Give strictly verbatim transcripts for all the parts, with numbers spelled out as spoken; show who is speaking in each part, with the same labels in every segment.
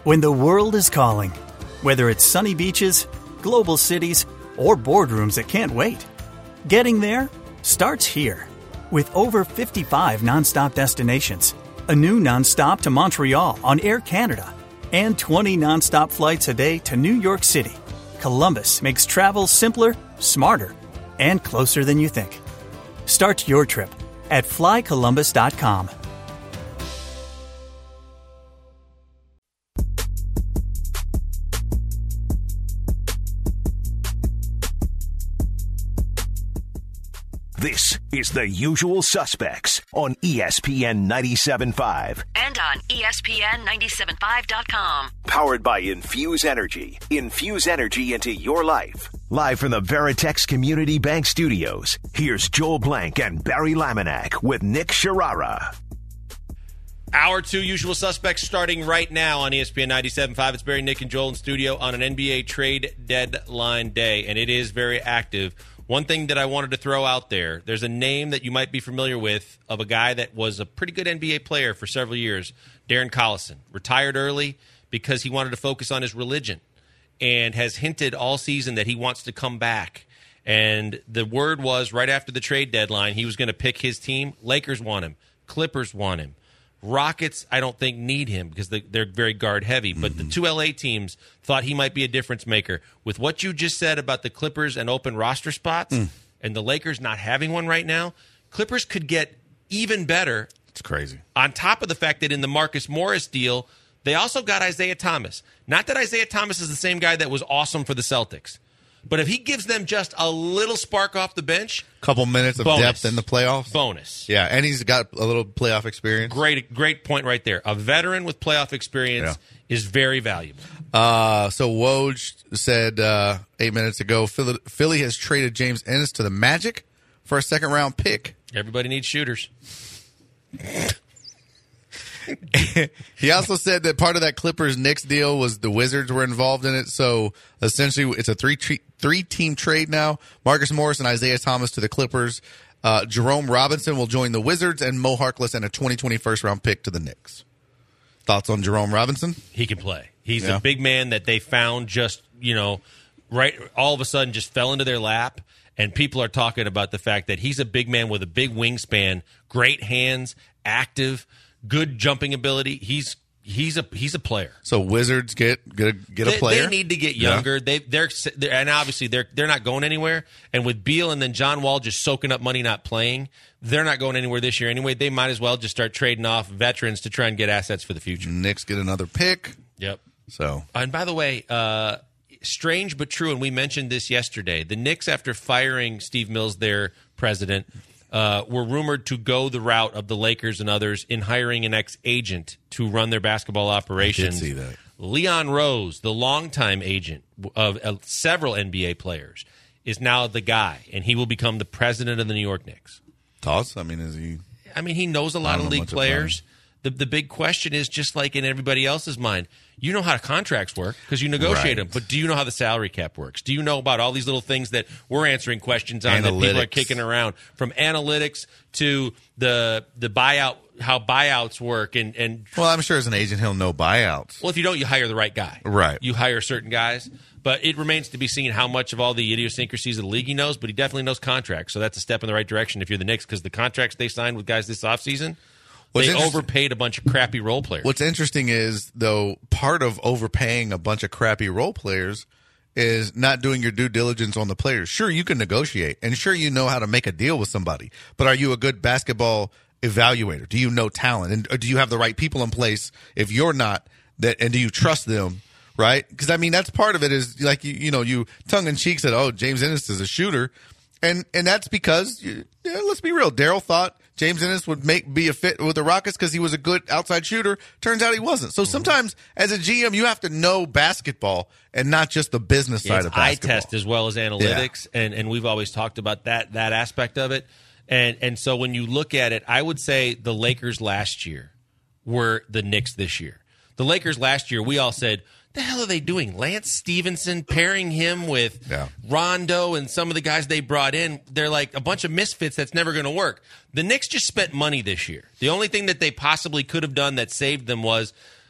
Speaker 1: When the world is calling, whether it's sunny beaches, global cities, or boardrooms that can't wait, getting there starts here. With over fifty-five nonstop destinations, a new nonstop to Montreal on Air Canada, and twenty nonstop flights a day to New York City, Columbus makes travel simpler, smarter, and closer than you think. Start your trip at fly columbus dot com.
Speaker 2: This is The Usual Suspects on E S P N ninety-seven point five.
Speaker 3: And on E S P N ninety-seven point five dot com.
Speaker 2: Powered by Infuse Energy. Infuse energy into your life. Live from the Veritex Community Bank Studios, here's Joel Blank and Barry Laminack with Nick Sharara.
Speaker 4: Hour two Usual Suspects starting right now on E S P N ninety-seven point five. It's Barry, Nick, and Joel in studio on an N B A trade deadline day, and it is very active. One thing that I wanted to throw out there, there's a name that you might be familiar with of a guy that was a pretty good N B A player for several years, Darren Collison. Retired early because he wanted to focus on his religion and has hinted all season that he wants to come back. And the word was right after the trade deadline, he was going to pick his team. Lakers want him. Clippers want him. Rockets, I don't think, need him because they're very guard-heavy. But mm-hmm. the two L A teams thought he might be a difference maker. With what you just said about the Clippers and open roster spots mm. and the Lakers not having one right now, Clippers could get even better.
Speaker 5: It's crazy.
Speaker 4: On top of the fact that in the Marcus Morris deal, they also got Isaiah Thomas. Not that Isaiah Thomas is the same guy that was awesome for the Celtics. But if he gives them just a little spark off the bench,
Speaker 5: couple minutes of
Speaker 4: bonus.
Speaker 5: depth in the playoffs,
Speaker 4: bonus.
Speaker 5: Yeah, and he's got a little playoff experience.
Speaker 4: Great, great point right there. A veteran with playoff experience yeah. is very valuable.
Speaker 5: Uh, so Woj said uh, eight minutes ago, Philly, Philly has traded James Ennis to the Magic for a second round pick.
Speaker 4: Everybody needs shooters.
Speaker 5: He also said that part of that Clippers-Knicks deal was the Wizards were involved in it. So essentially, it's a three three team trade now. Marcus Morris and Isaiah Thomas to the Clippers. Uh, Jerome Robinson will join the Wizards, and Mo Harkless and a twenty twenty first round pick to the Knicks. Thoughts on Jerome Robinson?
Speaker 4: He can play. He's
Speaker 5: yeah.
Speaker 4: a big man that they found just, you know, right all of a sudden just fell into their lap. And people are talking about the fact that he's a big man with a big wingspan, great hands, active, good jumping ability. He's he's a he's a player.
Speaker 5: So Wizards get get a, get a
Speaker 4: they,
Speaker 5: player.
Speaker 4: They need to get younger. Yeah. They they're, they're and obviously they're they're not going anywhere. And with Beal and then John Wall just soaking up money, not playing, they're not going anywhere this year anyway. They might as well just start trading off veterans to try and get assets for the future.
Speaker 5: Knicks get another pick.
Speaker 4: Yep.
Speaker 5: So
Speaker 4: and by the way, uh, strange but true, and we mentioned this yesterday. The Knicks, after firing Steve Mills, their president. Uh, were rumored to go the route of the Lakers and others in hiring an ex-agent to run their basketball operations.
Speaker 5: I did see that.
Speaker 4: Leon Rose, the longtime agent of uh, several N B A players, is now the guy, and he will become the president of the New York Knicks.
Speaker 5: Thoughts? I mean, is he?
Speaker 4: I mean, he knows a lot of league players. The the big question is, just like in everybody else's mind, you know how contracts work because you negotiate
Speaker 5: right.
Speaker 4: them, but do you know how the salary cap works? Do you know about all these little things that we're answering questions on
Speaker 5: analytics.
Speaker 4: that people are kicking around, from analytics to the the buyout, how buyouts work, and and
Speaker 5: well, I'm sure as an agent he'll know buyouts.
Speaker 4: Well, if you don't, you hire the right guy.
Speaker 5: Right.
Speaker 4: You hire certain guys, but it remains to be seen how much of all the idiosyncrasies of the league he knows. But he definitely knows contracts, so that's a step in the right direction if you're the Knicks, because the contracts they signed with guys this offseason. They overpaid a bunch of crappy role players.
Speaker 5: What's interesting is, though, part of overpaying a bunch of crappy role players is not doing your due diligence on the players. Sure, you can negotiate, and sure, you know how to make a deal with somebody, but are you a good basketball evaluator? Do you know talent? And do you have the right people in place? If you're not, that, and do you trust them, right? Because, I mean, that's part of it is, like, you, you know, you tongue-in-cheek said, oh, James Ennis is a shooter, and and that's because, yeah, let's be real, Daryl thought James Ennis would make be a fit with the Rockets because he was a good outside shooter. Turns out he wasn't. So sometimes as a G M, you have to know basketball and not just the business
Speaker 4: yeah,
Speaker 5: side of basketball.
Speaker 4: Eye test as well as analytics, yeah. and and we've always talked about that that aspect of it. And and so when you look at it, I would say the Lakers last year were the Knicks this year. The Lakers last year, we all said, the hell are they doing? Lance Stevenson, pairing him with
Speaker 5: yeah.
Speaker 4: Rondo and some of the guys they brought in. They're like a bunch of misfits that's never going to work. The Knicks just spent money this year. The only thing that they possibly could have done that saved them was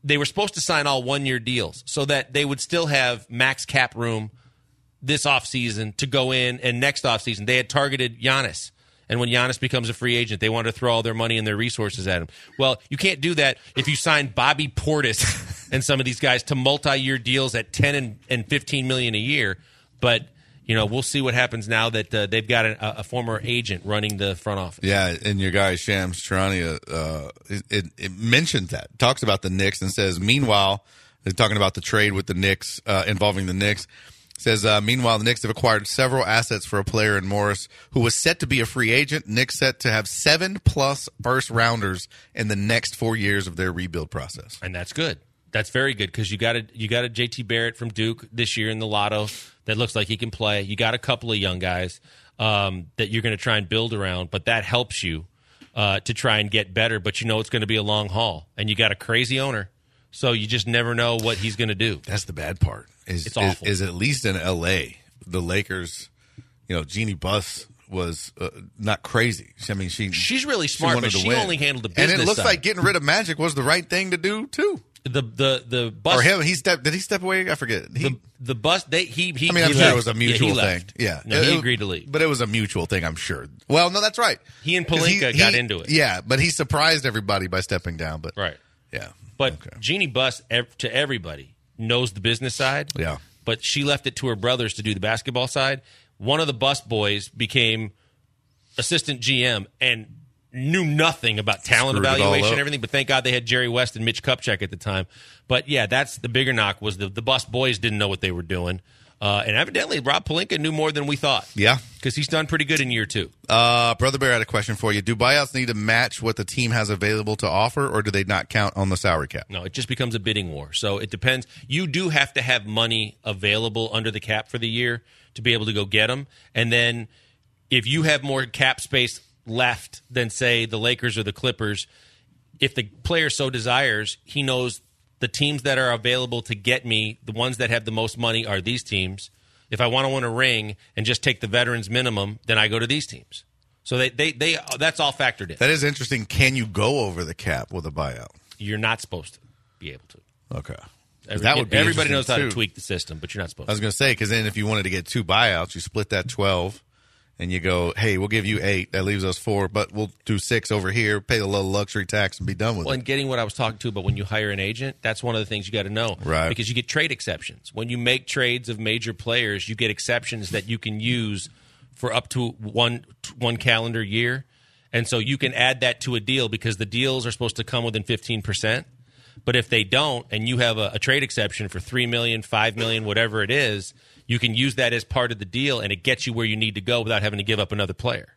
Speaker 4: they were supposed to sign all one-year deals so that they would still have max cap room this offseason to go in, and next offseason they had targeted Giannis. And when Giannis becomes a free agent, they wanted to throw all their money and their resources at him. Well, you can't do that if you sign Bobby Portis and some of these guys to multi-year deals at ten and, and fifteen million a year. But you know, we'll see what happens now that uh, they've got a, a former agent running the front office.
Speaker 5: Yeah, and your guy Shams Charania, uh, it, it, it mentions that, talks about the Knicks, and says, meanwhile, they're talking about the trade with the Knicks, uh, involving the Knicks. Says, uh, meanwhile, the Knicks have acquired several assets for a player in Morris who was set to be a free agent. Knicks set to have seven plus first rounders in the next four years of their rebuild process.
Speaker 4: And that's good. That's very good because you got a, you got a J T Barrett from Duke this year in the lotto that looks like he can play. You got a couple of young guys um, that you're going to try and build around, but that helps you uh, to try and get better. But you know it's going to be a long haul, and you got a crazy owner, so you just never know what he's going to do.
Speaker 5: That's the bad part. Is,
Speaker 4: it's awful.
Speaker 5: Is, is at least in L A, the Lakers, you know, Jeannie Buss was uh, not crazy. I mean, she
Speaker 4: she's really smart,
Speaker 5: she
Speaker 4: but she
Speaker 5: win.
Speaker 4: only handled the business
Speaker 5: And it looks
Speaker 4: side.
Speaker 5: like getting rid of Magic was the right thing to do too.
Speaker 4: The the the bus
Speaker 5: or him, he stepped. Did he step away? I forget. He,
Speaker 4: the the bus. They he he.
Speaker 5: I mean, I'm
Speaker 4: he
Speaker 5: sure
Speaker 4: left.
Speaker 5: it was a mutual
Speaker 4: yeah, he
Speaker 5: thing.
Speaker 4: left.
Speaker 5: Yeah,
Speaker 4: no,
Speaker 5: it,
Speaker 4: he
Speaker 5: it,
Speaker 4: agreed to leave.
Speaker 5: but it was a mutual thing. I'm sure. Well, no, that's right.
Speaker 4: He and
Speaker 5: 'Cause
Speaker 4: Pelinka
Speaker 5: he,
Speaker 4: got
Speaker 5: he,
Speaker 4: into it.
Speaker 5: Yeah, but he surprised everybody by stepping down. But
Speaker 4: right.
Speaker 5: Yeah,
Speaker 4: but
Speaker 5: okay.
Speaker 4: Jeannie Buss, ev- to everybody, knows the business side.
Speaker 5: Yeah.
Speaker 4: But she left it to her brothers to do the basketball side. One of the Buss boys became assistant G M and knew nothing about talent
Speaker 5: Screwed it all
Speaker 4: evaluation
Speaker 5: up.
Speaker 4: and everything. But thank God they had Jerry West and Mitch Kupchak at the time. But yeah, that's the bigger knock was the, the Buss boys didn't know what they were doing. Uh, and evidently, Rob Pelinka knew more than we thought.
Speaker 5: Yeah.
Speaker 4: Because he's done pretty good in year two.
Speaker 5: Uh, Brother Bear had a question for you. Do buyouts need to match what the team has available to offer, or do they not count on the salary cap?
Speaker 4: No, it just becomes a bidding war. So it depends. You do have to have money available under the cap for the year to be able to go get them. And then if you have more cap space left than, say, the Lakers or the Clippers, if the player so desires, he knows the teams that are available to get me, the ones that have the most money are these teams. If I want to win a ring and just take the veterans minimum, then I go to these teams. So they, they, they that's all factored in.
Speaker 5: That is interesting. Can you go over the cap with a buyout?
Speaker 4: You're not supposed to be able to.
Speaker 5: Okay.
Speaker 4: Every,
Speaker 5: that would be
Speaker 4: everybody knows how
Speaker 5: too.
Speaker 4: to tweak the system, but you're not supposed
Speaker 5: I was going to say, because then if you wanted to get two buyouts, you split that twelve, and you go, hey, we'll give you eight. That leaves us four, but we'll do six over here, pay a little luxury tax, and be done with
Speaker 4: Well,
Speaker 5: it.
Speaker 4: and getting what I was talking to, but when you hire an agent, that's one of the things you got to know.
Speaker 5: Right.
Speaker 4: Because you get trade exceptions. When you make trades of major players, you get exceptions that you can use for up to one one calendar year. And so you can add that to a deal because the deals are supposed to come within fifteen percent. But if they don't, and you have a, a trade exception for three million dollars, five million dollars, whatever it is, you can use that as part of the deal, and it gets you where you need to go without having to give up another player.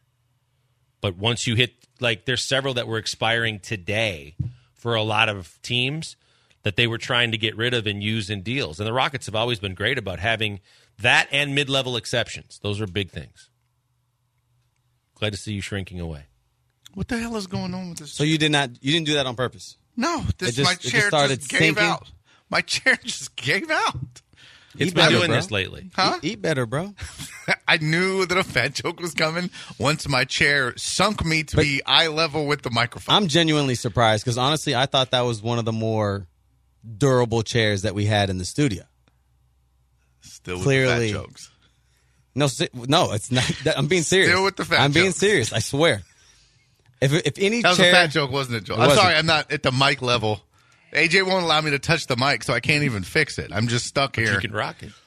Speaker 4: But once you hit, like, there's several that were expiring today for a lot of teams that they were trying to get rid of and use in deals. And the Rockets have always been great about having that and mid-level exceptions. Those are big things. Glad to see you shrinking away.
Speaker 5: What the hell is going on with this?
Speaker 6: So you did not, you didn't do that on purpose?
Speaker 5: No, this
Speaker 6: It just-
Speaker 5: my
Speaker 6: it just
Speaker 5: chair just,
Speaker 6: started
Speaker 5: gave
Speaker 6: sinking?
Speaker 5: out. My chair just gave out.
Speaker 4: It's
Speaker 6: Eat
Speaker 4: been
Speaker 6: better,
Speaker 4: doing
Speaker 6: bro.
Speaker 4: this lately.
Speaker 5: Huh?
Speaker 6: Eat, eat better, bro.
Speaker 5: I knew that a fat joke was coming once my chair sunk me to
Speaker 6: But-
Speaker 5: be eye level with the microphone.
Speaker 6: I'm genuinely surprised because honestly, I thought that was one of the more durable chairs that we had in the studio.
Speaker 5: Still with
Speaker 6: clearly-
Speaker 5: the fat jokes.
Speaker 6: No, se- no, it's not. that- I'm being serious.
Speaker 5: Still with the fat
Speaker 6: I'm being
Speaker 5: jokes.
Speaker 6: serious. I swear. If if any
Speaker 5: That was
Speaker 6: chair,
Speaker 5: a fat joke, wasn't it, Joe?
Speaker 6: It
Speaker 5: I'm
Speaker 6: wasn't.
Speaker 5: sorry, I'm not at the mic level. A J won't allow me to touch the mic, so I can't even fix it. I'm just stuck here.
Speaker 4: You can rock it.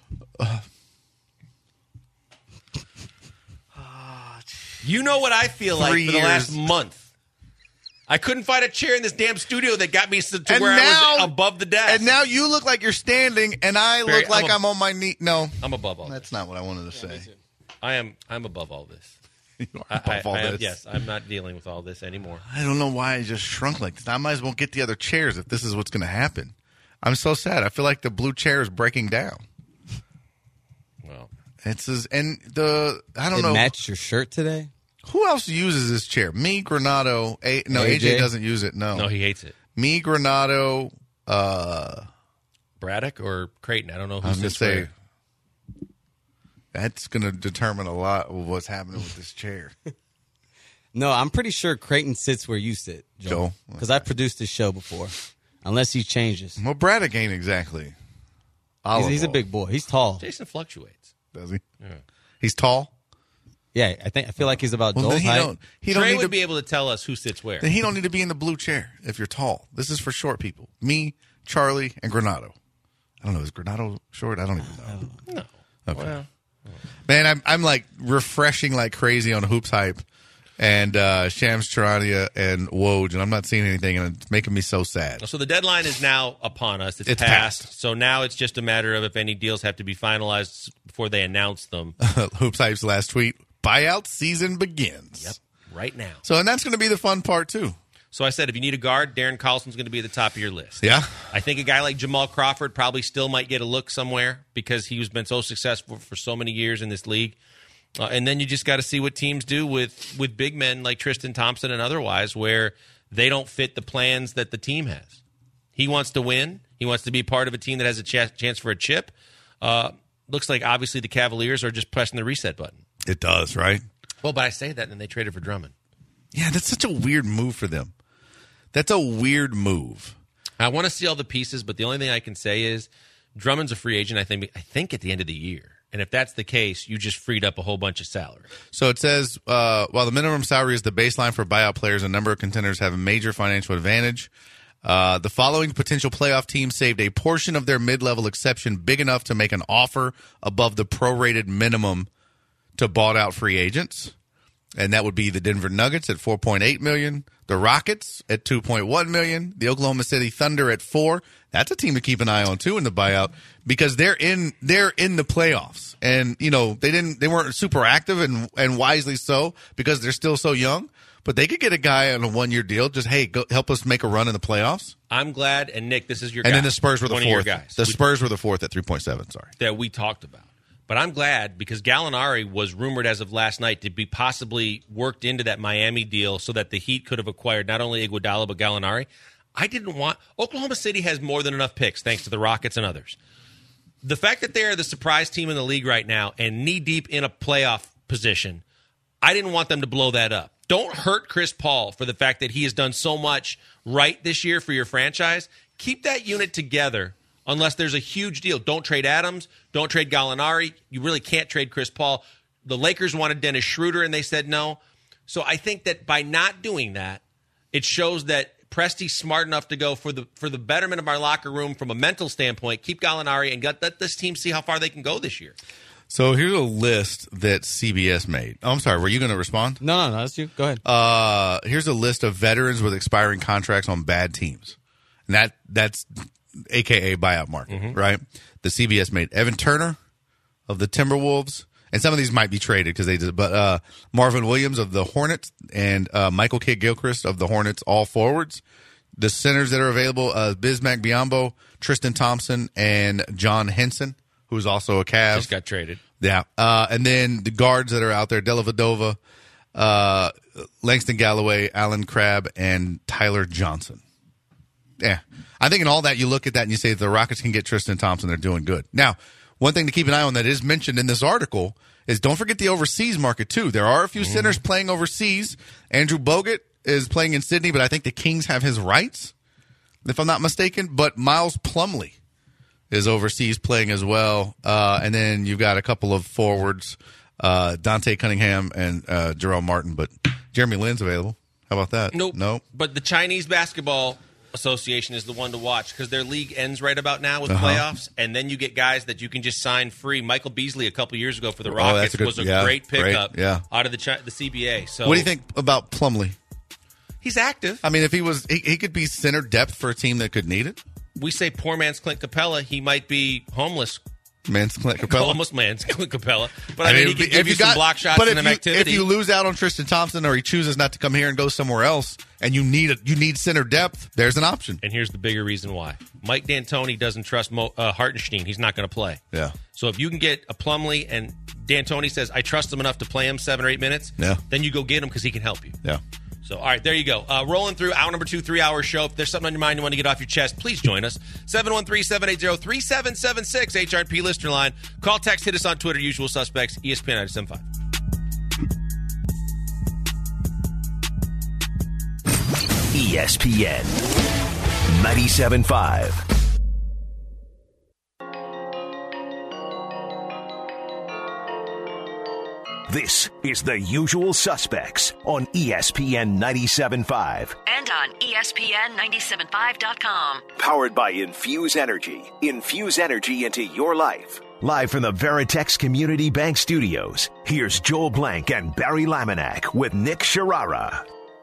Speaker 4: You know what I feel like
Speaker 5: Three
Speaker 4: for the last
Speaker 5: years.
Speaker 4: month. I couldn't find a chair in this damn studio that got me to
Speaker 5: And
Speaker 4: where I
Speaker 5: now-
Speaker 4: was above the desk.
Speaker 5: And now you look like you're standing, and I
Speaker 4: Barry,
Speaker 5: look like
Speaker 4: I'm a-
Speaker 5: I'm on my knee. No,
Speaker 4: I'm above all
Speaker 5: that's
Speaker 4: this.
Speaker 5: not what I wanted to say.
Speaker 4: I am. I'm above all this.
Speaker 5: You are
Speaker 4: I,
Speaker 5: above
Speaker 4: I-
Speaker 5: all
Speaker 4: I am-
Speaker 5: this.
Speaker 4: yes, I'm not dealing with all this anymore.
Speaker 5: I don't know why I just shrunk like this. I might as well get the other chairs if this is what's going to happen. I'm so sad. I feel like the blue chair is breaking down.
Speaker 4: Well,
Speaker 5: It's as, and the I don't
Speaker 6: it
Speaker 5: know
Speaker 6: matched your shirt today.
Speaker 5: who else uses this chair. Me, Granado. A, no, A J
Speaker 6: A J?
Speaker 5: doesn't use it. No,
Speaker 4: no, he hates it.
Speaker 5: me, Granado. Uh,
Speaker 4: Braddock or Creighton? I don't know who
Speaker 5: I was going to
Speaker 4: sits
Speaker 5: say
Speaker 4: where.
Speaker 5: that's going to determine a lot of what's happening with this chair.
Speaker 6: No, I'm pretty sure Creighton sits where you sit, Joe.
Speaker 5: Joe?
Speaker 6: Because I produced this show before. unless he changes.
Speaker 5: Well, Braddock ain't exactly.
Speaker 6: He's, he's a
Speaker 5: Olive
Speaker 6: big boy. He's tall.
Speaker 4: Jason fluctuates.
Speaker 5: Does he?
Speaker 4: Yeah.
Speaker 5: He's tall.
Speaker 6: Yeah, I think I feel like he's about
Speaker 5: Well,
Speaker 6: Joel's
Speaker 5: then he
Speaker 6: height.
Speaker 5: don't. He don't
Speaker 4: Trey
Speaker 5: need
Speaker 4: would
Speaker 5: to
Speaker 4: be able to tell us who sits where.
Speaker 5: Then he don't need to be in the blue chair if you're tall. This is for short people. Me, Charlie, and Granado. I don't know. Is Granado short? I don't even know.
Speaker 6: I don't know.
Speaker 4: No.
Speaker 5: Okay.
Speaker 4: Well,
Speaker 5: Man, I'm I'm like refreshing like crazy on Hoops Hype and uh, Shams Charania and Woj, and I'm not seeing anything, and it's making me so sad.
Speaker 4: so the deadline is now upon us. It's,
Speaker 5: It's
Speaker 4: passed.
Speaker 5: passed.
Speaker 4: So now it's just a matter of if any deals have to be finalized before they announce them.
Speaker 5: Hoops Hype's last tweet: buyout season begins.
Speaker 4: Yep. Right now.
Speaker 5: So, and that's going to be the fun part too.
Speaker 4: So I said, if you need a guard, Darren Carlson's going to be at the top of your list.
Speaker 5: Yeah.
Speaker 4: I think a guy like Jamal Crawford probably still might get a look somewhere because he's been so successful for so many years in this league. Uh, and then you just got to see what teams do with, with big men like Tristan Thompson and otherwise where they don't fit the plans that the team has. He wants to win. He wants to be part of a team that has a ch- chance for a chip. Uh, looks like obviously the Cavaliers are just pressing the reset button.
Speaker 5: It does, right?
Speaker 4: Well, but I say that and then they traded for Drummond.
Speaker 5: Yeah, that's such a weird move for them. That's a weird move.
Speaker 4: I want to see all the pieces, but the only thing I can say is Drummond's a free agent, I think, I think at the end of the year. And if that's the case, you just freed up a whole bunch of salary.
Speaker 5: So it says, uh, while the minimum salary is the baseline for buyout players, a number of contenders have a major financial advantage. Uh, the following potential playoff teams saved a portion of their mid-level exception big enough to make an offer above the prorated minimum to bought-out free agents. And that would be the Denver Nuggets at four point eight million dollars, the Rockets at two point one million dollars, the Oklahoma City Thunder at four. That's a team to keep an eye on too in the buyout because they're in they're in the playoffs, and you know they didn't they weren't super active and and wisely so because they're still so young. But they could get a guy on a one year deal. Just hey, go help us make a run in the playoffs.
Speaker 4: I'm glad, and Nick, this is your
Speaker 5: And
Speaker 4: guy.
Speaker 5: then the Spurs were the
Speaker 4: One of your
Speaker 5: fourth.
Speaker 4: guys.
Speaker 5: The
Speaker 4: We-
Speaker 5: Spurs were the fourth at three point seven. Sorry.
Speaker 4: that we talked about. But I'm glad because Gallinari was rumored as of last night to be possibly worked into that Miami deal so that the Heat could have acquired not only Iguodala but Gallinari. I didn't want – Oklahoma City has more than enough picks thanks to the Rockets and others. The fact that they're the surprise team in the league right now and knee-deep in a playoff position, I didn't want them to blow that up. Don't hurt Chris Paul for the fact that he has done so much right this year for your franchise. Keep that unit together. Unless there's a huge deal. Don't trade Adams. Don't trade Gallinari. You really can't trade Chris Paul. The Lakers wanted Dennis Schroeder, and they said no. So I think that by not doing that, it shows that Presti's smart enough to go for the for the betterment of our locker room from a mental standpoint, keep Gallinari, and let this team see how far they can go this year.
Speaker 5: So here's a list that C B S made. Oh, I'm sorry. Were you going to respond?
Speaker 6: No, no, no. That's you. Go ahead.
Speaker 5: Uh, here's a list of veterans with expiring contracts on bad teams, and that that's A K A buyout market, mm-hmm. right? The C B S made Evan Turner of the Timberwolves, and some of these might be traded because they did. But uh, Marvin Williams of the Hornets and uh, Michael Kidd-Gilchrist of the Hornets, all forwards. The centers that are available: uh, Bismack Biyombo, Tristan Thompson, and John Henson, who's also a Cav.
Speaker 4: Just got traded.
Speaker 5: Yeah. Uh, and then the guards that are out there, Dellavedova, uh, Langston Galloway, Alan Crabb, and Tyler Johnson. Yeah. I think in all that, you look at that and you say the Rockets can get Tristan Thompson. They're doing good. Now, one thing to keep an eye on that is mentioned in this article is don't forget the overseas market, too. There are a few mm. centers playing overseas. Andrew Bogut is playing in Sydney, but I think the Kings have his rights, if I'm not mistaken. But Miles Plumlee is overseas playing as well. Uh, and then you've got a couple of forwards, uh, Dante Cunningham and uh, Jerome Martin. But Jeremy Lin's available. How about that?
Speaker 4: Nope.
Speaker 5: Nope.
Speaker 4: But the Chinese basketball association is the one to watch because their league ends right about now with
Speaker 5: uh-huh.
Speaker 4: playoffs, and then you get guys that you can just sign free. Michael Beasley a couple years ago for the Rockets
Speaker 5: oh, a good,
Speaker 4: was a
Speaker 5: yeah,
Speaker 4: great pickup
Speaker 5: great, yeah.
Speaker 4: out of the Chi- the C B A. So,
Speaker 5: what do you think about Plumlee?
Speaker 4: He's active.
Speaker 5: I mean, if he was, he, he could be center depth for a team that could need it.
Speaker 4: We say poor man's Clint Capella. He might be homeless.
Speaker 5: Man's Clint Capella.
Speaker 4: Almost man's Clint Capella. But I, I mean,
Speaker 5: mean,
Speaker 4: he could give you, you some got, block shots
Speaker 5: but
Speaker 4: and
Speaker 5: if
Speaker 4: some
Speaker 5: you,
Speaker 4: activity.
Speaker 5: If you lose out on Tristan Thompson or he chooses not to come here and go somewhere else, and you need a, you need center depth, there's an option.
Speaker 4: And here's the bigger reason why. Mike D'Antoni doesn't trust Mo, uh, Hartenstein. He's not going to play.
Speaker 5: Yeah.
Speaker 4: So if you can get a Plumlee and D'Antoni says, I trust him enough to play him seven or eight minutes,
Speaker 5: yeah.
Speaker 4: then you go get him because he can help you.
Speaker 5: Yeah.
Speaker 4: So, all right, there you go. Uh, rolling through hour number two, three-hour show. If there's something on your mind you want to get off your chest, please join us. seven one three, seven eight zero, three seven seven six, H R P listener line. Call, text, hit us on Twitter, usual suspects, E S P N ninety-seven point five.
Speaker 2: E S P N ninety-seven point five. This is The Usual Suspects on E S P N ninety-seven point five.
Speaker 3: And on E S P N ninety-seven point five dot com.
Speaker 2: Powered by Infuse Energy. Infuse energy into your life. Live from the Veritex Community Bank Studios, here's Joel Blank and Barry Laminack with Nick Sharara.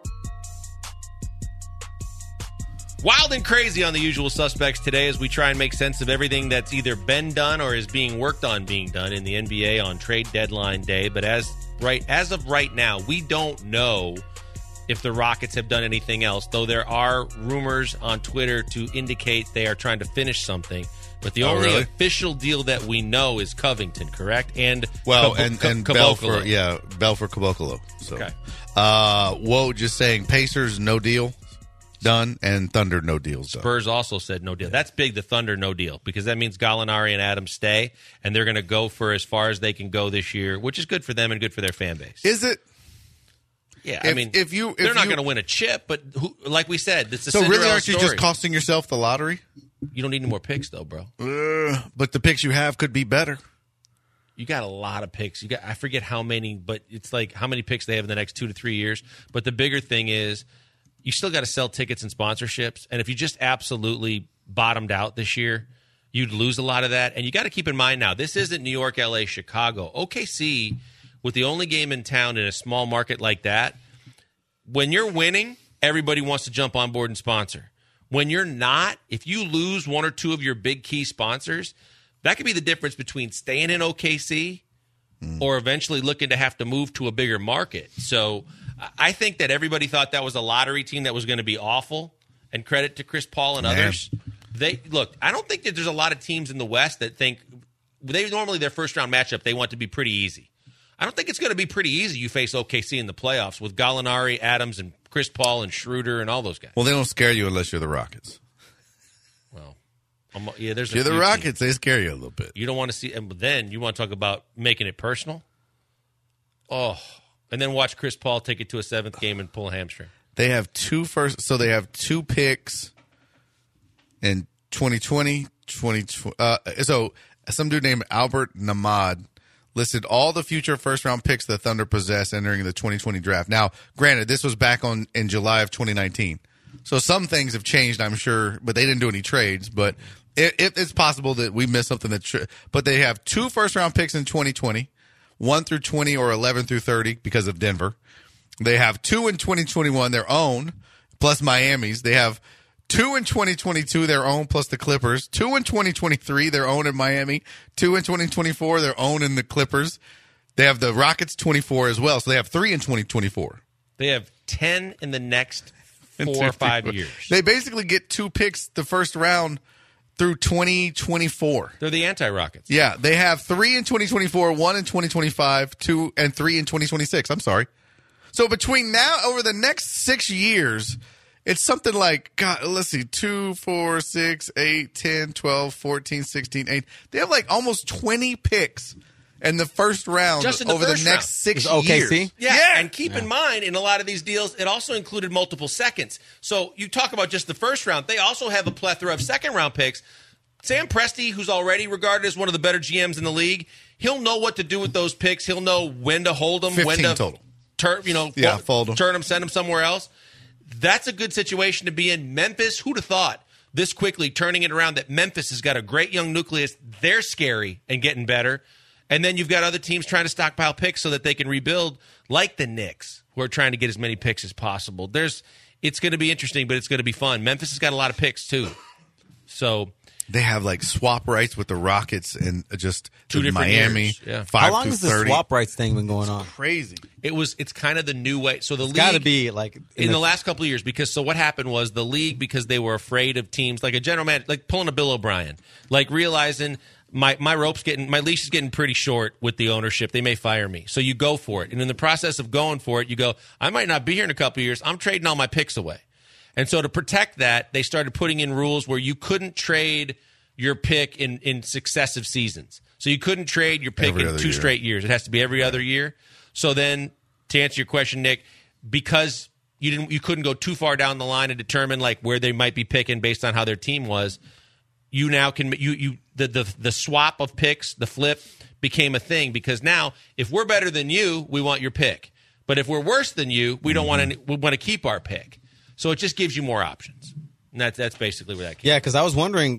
Speaker 4: Wild and crazy on The Usual Suspects today as we try and make sense of everything that's either been done or is being worked on being done in the N B A on trade deadline day. But as right as of right now, we don't know if the Rockets have done anything else, though there are rumors on Twitter to indicate they are trying to finish something. But the
Speaker 5: oh,
Speaker 4: only
Speaker 5: really?
Speaker 4: official deal that we know is Covington, correct? And
Speaker 5: well,
Speaker 4: Cab-
Speaker 5: and,
Speaker 4: Cab-
Speaker 5: and
Speaker 4: Caboclo.
Speaker 5: Belfort, yeah, Belfort Caboclo. So,
Speaker 4: Okay.
Speaker 5: uh, Whoa, just saying Pacers, no deal. Done, and Thunder, no deals done.
Speaker 4: Spurs also said no deal. That's big, the Thunder, no deal, because that means Gallinari and Adams stay, and they're going to go for as far as they can go this year, which is good for them and good for their fan base.
Speaker 5: Is it?
Speaker 4: Yeah,
Speaker 5: If-
Speaker 4: I mean,
Speaker 5: if you- if
Speaker 4: they're not
Speaker 5: you-
Speaker 4: going to win a chip, but who, like we said, it's a
Speaker 5: So really,
Speaker 4: Cinderella
Speaker 5: aren't you
Speaker 4: story.
Speaker 5: just costing yourself the lottery?
Speaker 4: You don't need any more picks, though, bro.
Speaker 5: Uh, but the picks you have could be better.
Speaker 4: You got a lot of picks. You got I forget how many, but it's like how many picks they have in the next two to three years. But the bigger thing is, you still got to sell tickets and sponsorships. And if you just absolutely bottomed out this year, you'd lose a lot of that. And you got to keep in mind now, this isn't New York, L A, Chicago. O K C, with the only game in town in a small market like that, when you're winning, everybody wants to jump on board and sponsor. When you're not, if you lose one or two of your big key sponsors, that could be the difference between staying in O K C mm. or eventually looking to have to move to a bigger market. So I think that everybody thought that was a lottery team that was going to be awful, and credit to Chris Paul and
Speaker 5: Man.
Speaker 4: others. They look, I don't think that there's a lot of teams in the West that think they normally their first round matchup they want to be pretty easy. I don't think it's going to be pretty easy. You face O K C in the playoffs with Gallinari, Adams, and Chris Paul and Schroeder and all those guys.
Speaker 5: Well, they don't scare you unless you're the Rockets.
Speaker 4: Well, I'm, yeah, there's a
Speaker 5: You're the
Speaker 4: few
Speaker 5: Rockets,
Speaker 4: teams.
Speaker 5: they scare you a little bit.
Speaker 4: You don't want to see, and then you want to talk about making it personal. Oh, and then watch Chris Paul take it to a seventh game and pull a hamstring.
Speaker 5: They have two first, so they have two picks in twenty twenty, twenty twenty. Uh, so some dude named Albert Namad listed all the future first round picks the Thunder possess entering the twenty twenty draft. Now, granted, this was back on in July of twenty nineteen, so some things have changed, I'm sure, but they didn't do any trades. But it, it, it's possible that we missed something that. Tr- but they have two first round picks in twenty twenty. one through twenty or eleven through thirty because of Denver. They have two in twenty twenty-one, their own, plus Miami's. They have two in twenty twenty-two, their own, plus the Clippers. Two in twenty twenty-three, their own in Miami. Two in twenty twenty-four, their own in the Clippers. They have the Rockets twenty-four as well, so they have three in twenty twenty-four.
Speaker 4: They have ten in the next four or five years.
Speaker 5: They basically get two picks the first round through twenty twenty-four.
Speaker 4: They're the anti-Rockets.
Speaker 5: Yeah, they have three in twenty twenty-four, one in twenty twenty-five, two and three in twenty twenty-six. I'm sorry. So between now over the next six years, it's something like, God, let's see, two, four, six, eight, ten, twelve, fourteen, sixteen, eight. They have like almost twenty picks in the first round
Speaker 4: Just in the
Speaker 5: over the
Speaker 4: first
Speaker 5: next
Speaker 4: round.
Speaker 5: six
Speaker 6: Is O K C?
Speaker 5: years.
Speaker 4: Yeah,
Speaker 5: Yeah.
Speaker 4: and keep in mind, in a lot of these deals, it also included multiple seconds. So you talk about just the first round. They also have a plethora of second-round picks. Sam Presti, who's already regarded as one of the better G Ms in the league, he'll know what to do with those picks. He'll know when to hold them, when
Speaker 5: fifteen
Speaker 4: to
Speaker 5: total.
Speaker 4: Tur- you know,
Speaker 5: Yeah,
Speaker 4: fold,
Speaker 5: fold 'em.
Speaker 4: turn them, send them somewhere else. That's a good situation to be in. Memphis, who'd have thought this quickly turning it around that Memphis has got a great young nucleus. They're scary and getting better. And then you've got other teams trying to stockpile picks so that they can rebuild, like the Knicks, who are trying to get as many picks as possible. There's, it's going to be interesting, but it's going to be fun. Memphis has got a lot of picks, too. So
Speaker 5: They have like swap rights with the Rockets and just
Speaker 4: Two
Speaker 5: the
Speaker 4: different
Speaker 5: Miami.
Speaker 4: years, yeah.
Speaker 5: Five
Speaker 6: How long
Speaker 5: through
Speaker 6: has the
Speaker 5: thirty.
Speaker 6: swap rights thing been going on?
Speaker 5: Crazy.
Speaker 4: it was, it's kind of the new way. So the
Speaker 6: It's
Speaker 4: league
Speaker 6: got to be like
Speaker 4: in the last couple of years, because so what happened was the league, because they were afraid of teams like a general man, like pulling a Bill O'Brien, like realizing my my rope's getting, my leash is getting pretty short with the ownership. They may fire me, so you go for it. And in the process of going for it, you go, I might not be here in a couple of years. I'm trading all my picks away. And so to protect that, they started putting in rules where you couldn't trade your pick in in successive seasons. So you couldn't trade your pick
Speaker 5: Every
Speaker 4: in
Speaker 5: other
Speaker 4: two
Speaker 5: year.
Speaker 4: straight years. It has to be every other year. So then, to answer your question, Nick, because you didn't you couldn't go too far down the line and determine like where they might be picking based on how their team was. You now can you you the the the swap of picks, the flip became a thing because now if we're better than you, we want your pick. But if we're worse than you, we don't want to we want to keep our pick. So it just gives you more options. And that's that's basically where that came.
Speaker 6: Yeah, because I was wondering,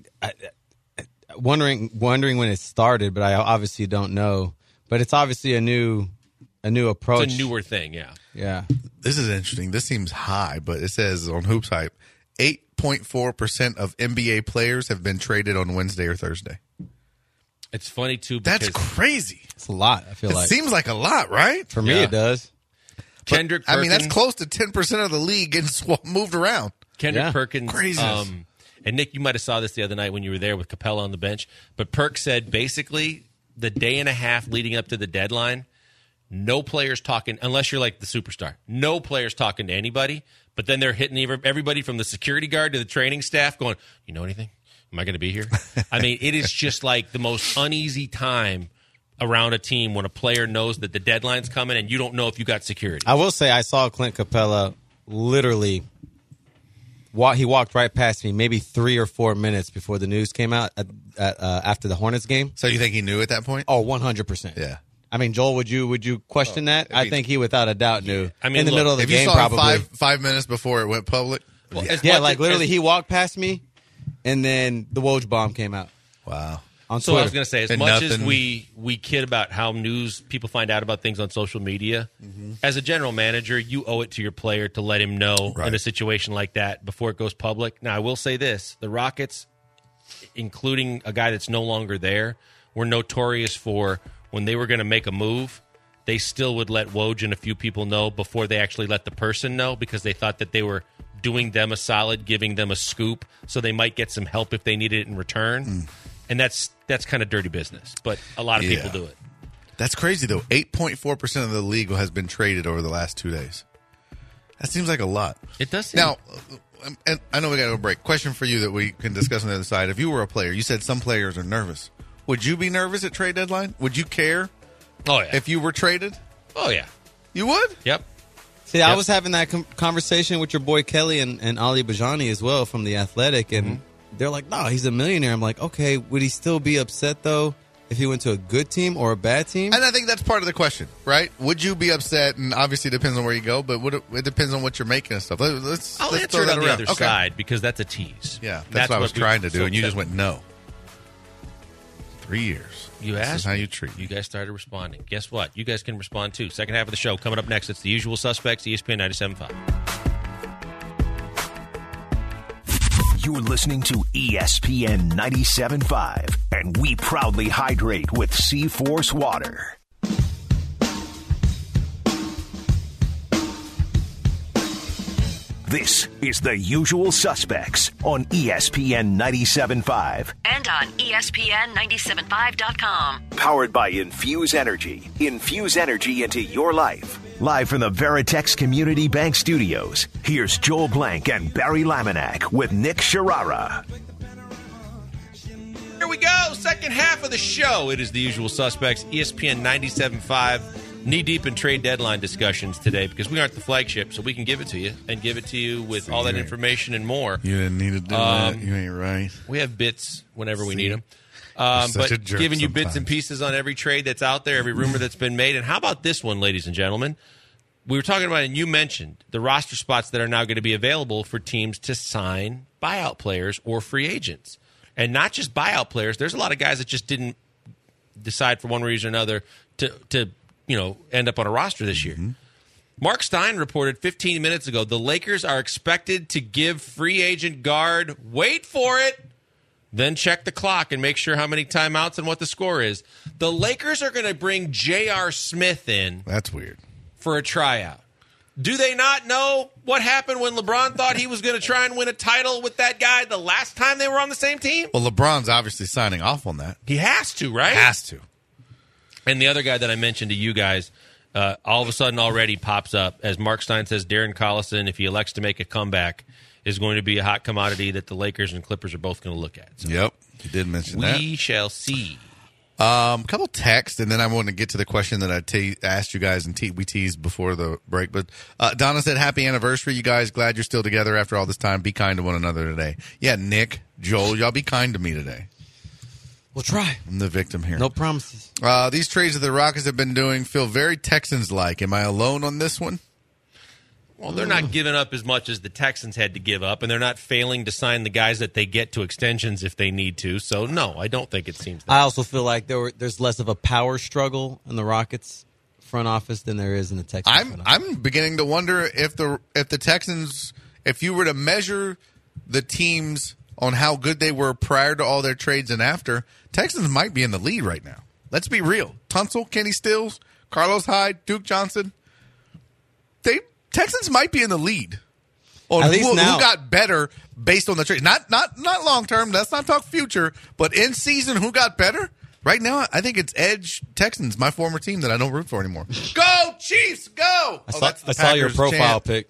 Speaker 6: wondering, wondering when it started, but I obviously don't know. But it's obviously a new, a new approach.
Speaker 4: It's a newer thing, yeah.
Speaker 6: Yeah.
Speaker 5: This is interesting. This seems high, but it says on Hoops Hype, eight point four percent of N B A players have been traded on Wednesday or Thursday.
Speaker 4: It's funny too. Because
Speaker 5: That's crazy.
Speaker 6: It's a lot. I feel
Speaker 5: It
Speaker 6: like
Speaker 5: seems like a lot, right?
Speaker 6: for me
Speaker 4: Yeah.
Speaker 6: it does.
Speaker 4: Kendrick
Speaker 5: But, I mean, that's
Speaker 4: Perkins-
Speaker 5: close to ten percent of the league getting sw- moved around.
Speaker 4: Kendrick
Speaker 6: Yeah.
Speaker 4: Perkins.
Speaker 5: Craziness.
Speaker 4: Um, and Nick, you might have saw this the other night when you were there with Capella on the bench. But Perk said basically the day and a half leading up to the deadline, no players talking, unless you're like the superstar, no players talking to anybody. But then they're hitting everybody from the security guard to the training staff going, you know anything? Am I going to be here? I mean, it is just like the most uneasy time around a team when a player knows that the deadline's coming and you don't know if you got security.
Speaker 6: I will say I saw Clint Capella literally. Wa- he walked right past me, maybe three or four minutes before the news came out at, at, uh, after the Hornets game.
Speaker 5: So you think he knew at that point?
Speaker 6: Oh, one hundred percent.
Speaker 5: Yeah.
Speaker 6: I mean, Joel, would you would you question that? I
Speaker 5: mean-
Speaker 6: think he, without a doubt, knew.
Speaker 4: I mean,
Speaker 6: in the
Speaker 4: look,
Speaker 6: middle of the
Speaker 5: If you
Speaker 6: game,
Speaker 5: saw him
Speaker 6: probably.
Speaker 5: five five minutes before it went public,
Speaker 4: Well,
Speaker 5: yeah.
Speaker 4: as
Speaker 6: Yeah,
Speaker 4: much
Speaker 6: like
Speaker 4: as-
Speaker 6: literally,
Speaker 4: as-
Speaker 6: he walked past me, and then the Woj bomb came out
Speaker 5: Wow.
Speaker 6: on
Speaker 4: So
Speaker 6: Twitter.
Speaker 4: I was going to say, as
Speaker 5: And
Speaker 4: much as
Speaker 5: nothing-
Speaker 4: we we kid about how news people find out about things on social media, as a general manager, you owe it to your player to let him know
Speaker 5: Right.
Speaker 4: in a situation like that before it goes public. Now, I will say this: the Rockets, including a guy that's no longer there, were notorious for when they were going to make a move, they still would let Woj and a few people know before they actually let the person know because they thought that they were doing them a solid, giving them a scoop, so they might get some help if they needed it in return. And that's that's kind of dirty business, but a lot of
Speaker 5: Yeah.
Speaker 4: people do it.
Speaker 5: That's crazy, though. eight point four percent of the league has been traded over the last two days. That seems like a lot.
Speaker 4: It does seem-
Speaker 5: Now, uh, and I know we got to go break. Question for you that we can discuss on the other side. If you were a player, you said some players are nervous. Would you be nervous at trade deadline? Would you care
Speaker 4: Oh yeah.
Speaker 5: if you were traded?
Speaker 4: oh yeah.
Speaker 5: You would?
Speaker 4: Yep.
Speaker 6: See, I
Speaker 4: Yep.
Speaker 6: was having that com- conversation with your boy Kelly and, and Ali Bajani as well from The Athletic, and
Speaker 4: Mm-hmm.
Speaker 6: they're like, no, he's a millionaire. I'm like, okay, would he still be upset, though, if he went to a good team or a bad team?
Speaker 5: And I think that's part of the question, right? Would you be upset? And obviously, it depends on where you go, but would it, it depends on what you're making and stuff. Let, let's
Speaker 4: I'll
Speaker 5: let's
Speaker 4: answer
Speaker 5: throw
Speaker 4: it
Speaker 5: that
Speaker 4: on the
Speaker 5: around.
Speaker 4: other
Speaker 5: Okay.
Speaker 4: side because that's a tease.
Speaker 5: Yeah, that's, what I was
Speaker 4: we-
Speaker 5: trying to do,
Speaker 4: so
Speaker 5: and you
Speaker 4: that-
Speaker 5: just went no. Three years.
Speaker 4: You
Speaker 5: This
Speaker 4: asked
Speaker 5: is how
Speaker 4: me.
Speaker 5: you treat.
Speaker 4: You guys started responding. Guess what? You guys can respond too. Second half of the show coming up next. It's the usual suspects, E S P N ninety-seven point five.
Speaker 2: You're listening to E S P N ninety-seven point five, and we proudly hydrate with C-Force Water. This is The Usual Suspects on E S P N ninety-seven point five.
Speaker 3: And on E S P N ninety-seven point five dot com.
Speaker 2: Powered by Infuse Energy. Infuse energy into your life. Live from the Veritex Community Bank Studios, here's Joel Blank and Barry Laminack with Nick Sharara.
Speaker 4: Here we go. Second half of the show. It is the usual suspects, E S P N ninety-seven point five. Knee deep in trade deadline discussions today because we aren't the flagship, so we can give it to you and give it to you with all that information and more.
Speaker 5: You didn't need to do
Speaker 4: Um,
Speaker 5: that. You ain't right.
Speaker 4: We have bits whenever we
Speaker 5: See?
Speaker 4: need them. Um,
Speaker 5: such a
Speaker 4: but
Speaker 5: jerk
Speaker 4: giving you bits and
Speaker 5: sometimes.
Speaker 4: pieces on every trade that's out there, every rumor that's been made. And how about this one, ladies and gentlemen? We were talking about it, and you mentioned the roster spots that are now going to be available for teams to sign buyout players or free agents. And not just buyout players. There's a lot of guys that just didn't decide for one reason or another to, to you know, end up on a roster this year.
Speaker 5: Mm-hmm.
Speaker 4: Mark Stein reported fifteen minutes ago the Lakers are expected to give free agent guard, wait for it, then check the clock and make sure how many timeouts and what the score is. The Lakers are going to bring J R. Smith in
Speaker 5: That's weird.
Speaker 4: for a tryout. Do they not know what happened when LeBron thought he was going to try and win a title with that guy the last time they were on the same team?
Speaker 5: Well, LeBron's obviously signing off on that.
Speaker 4: He has to, right?
Speaker 5: Has to.
Speaker 4: And the other guy that I mentioned to you guys, uh, all of a sudden already pops up. As Mark Stein says, Darren Collison, if he elects to make a comeback, is going to be a hot commodity that the Lakers and Clippers are both going to look at. So
Speaker 5: Yep. You did mention
Speaker 4: we
Speaker 5: that.
Speaker 4: shall see.
Speaker 5: Um, a couple texts, and then I want to get to the question that I te- asked you guys and te- we teased before the break. But uh, Donna said, happy anniversary, you guys. Glad you're still together after all this time. Be kind to one another today. Yeah, Nick, Joel, y'all be kind to me today.
Speaker 6: We'll try.
Speaker 5: I'm the victim here.
Speaker 6: No promises.
Speaker 5: Uh, these trades that the Rockets have been doing feel very Texans-like. Am I alone on this one?
Speaker 4: Well, they're not giving up as much as the Texans had to give up, and they're not failing to sign the guys that they get to extensions if they need to. So, no, I don't think it seems that.
Speaker 6: I also feel like there were, there's less of a power struggle in the Rockets front office than there is in the Texans
Speaker 5: I'm
Speaker 6: front office.
Speaker 5: I'm beginning to wonder if the if the Texans, if you were to measure the teams on how good they were prior to all their trades and after, Texans might be in the lead right now. Let's be real. Tunsil, Kenny Stills, Carlos Hyde, Duke Johnson. They Texans might be in the lead on
Speaker 6: At least
Speaker 5: who,
Speaker 6: now.
Speaker 5: who got better based on the trade. Not not not long term. Let's not talk future. But in season, who got better? Right now, I think it's Edge Texans, my former team that I don't root for anymore. Go Chiefs, go!
Speaker 6: I
Speaker 5: Oh,
Speaker 6: saw,
Speaker 5: that's the
Speaker 6: I saw your
Speaker 5: Packers
Speaker 6: profile
Speaker 5: chant.
Speaker 6: pic.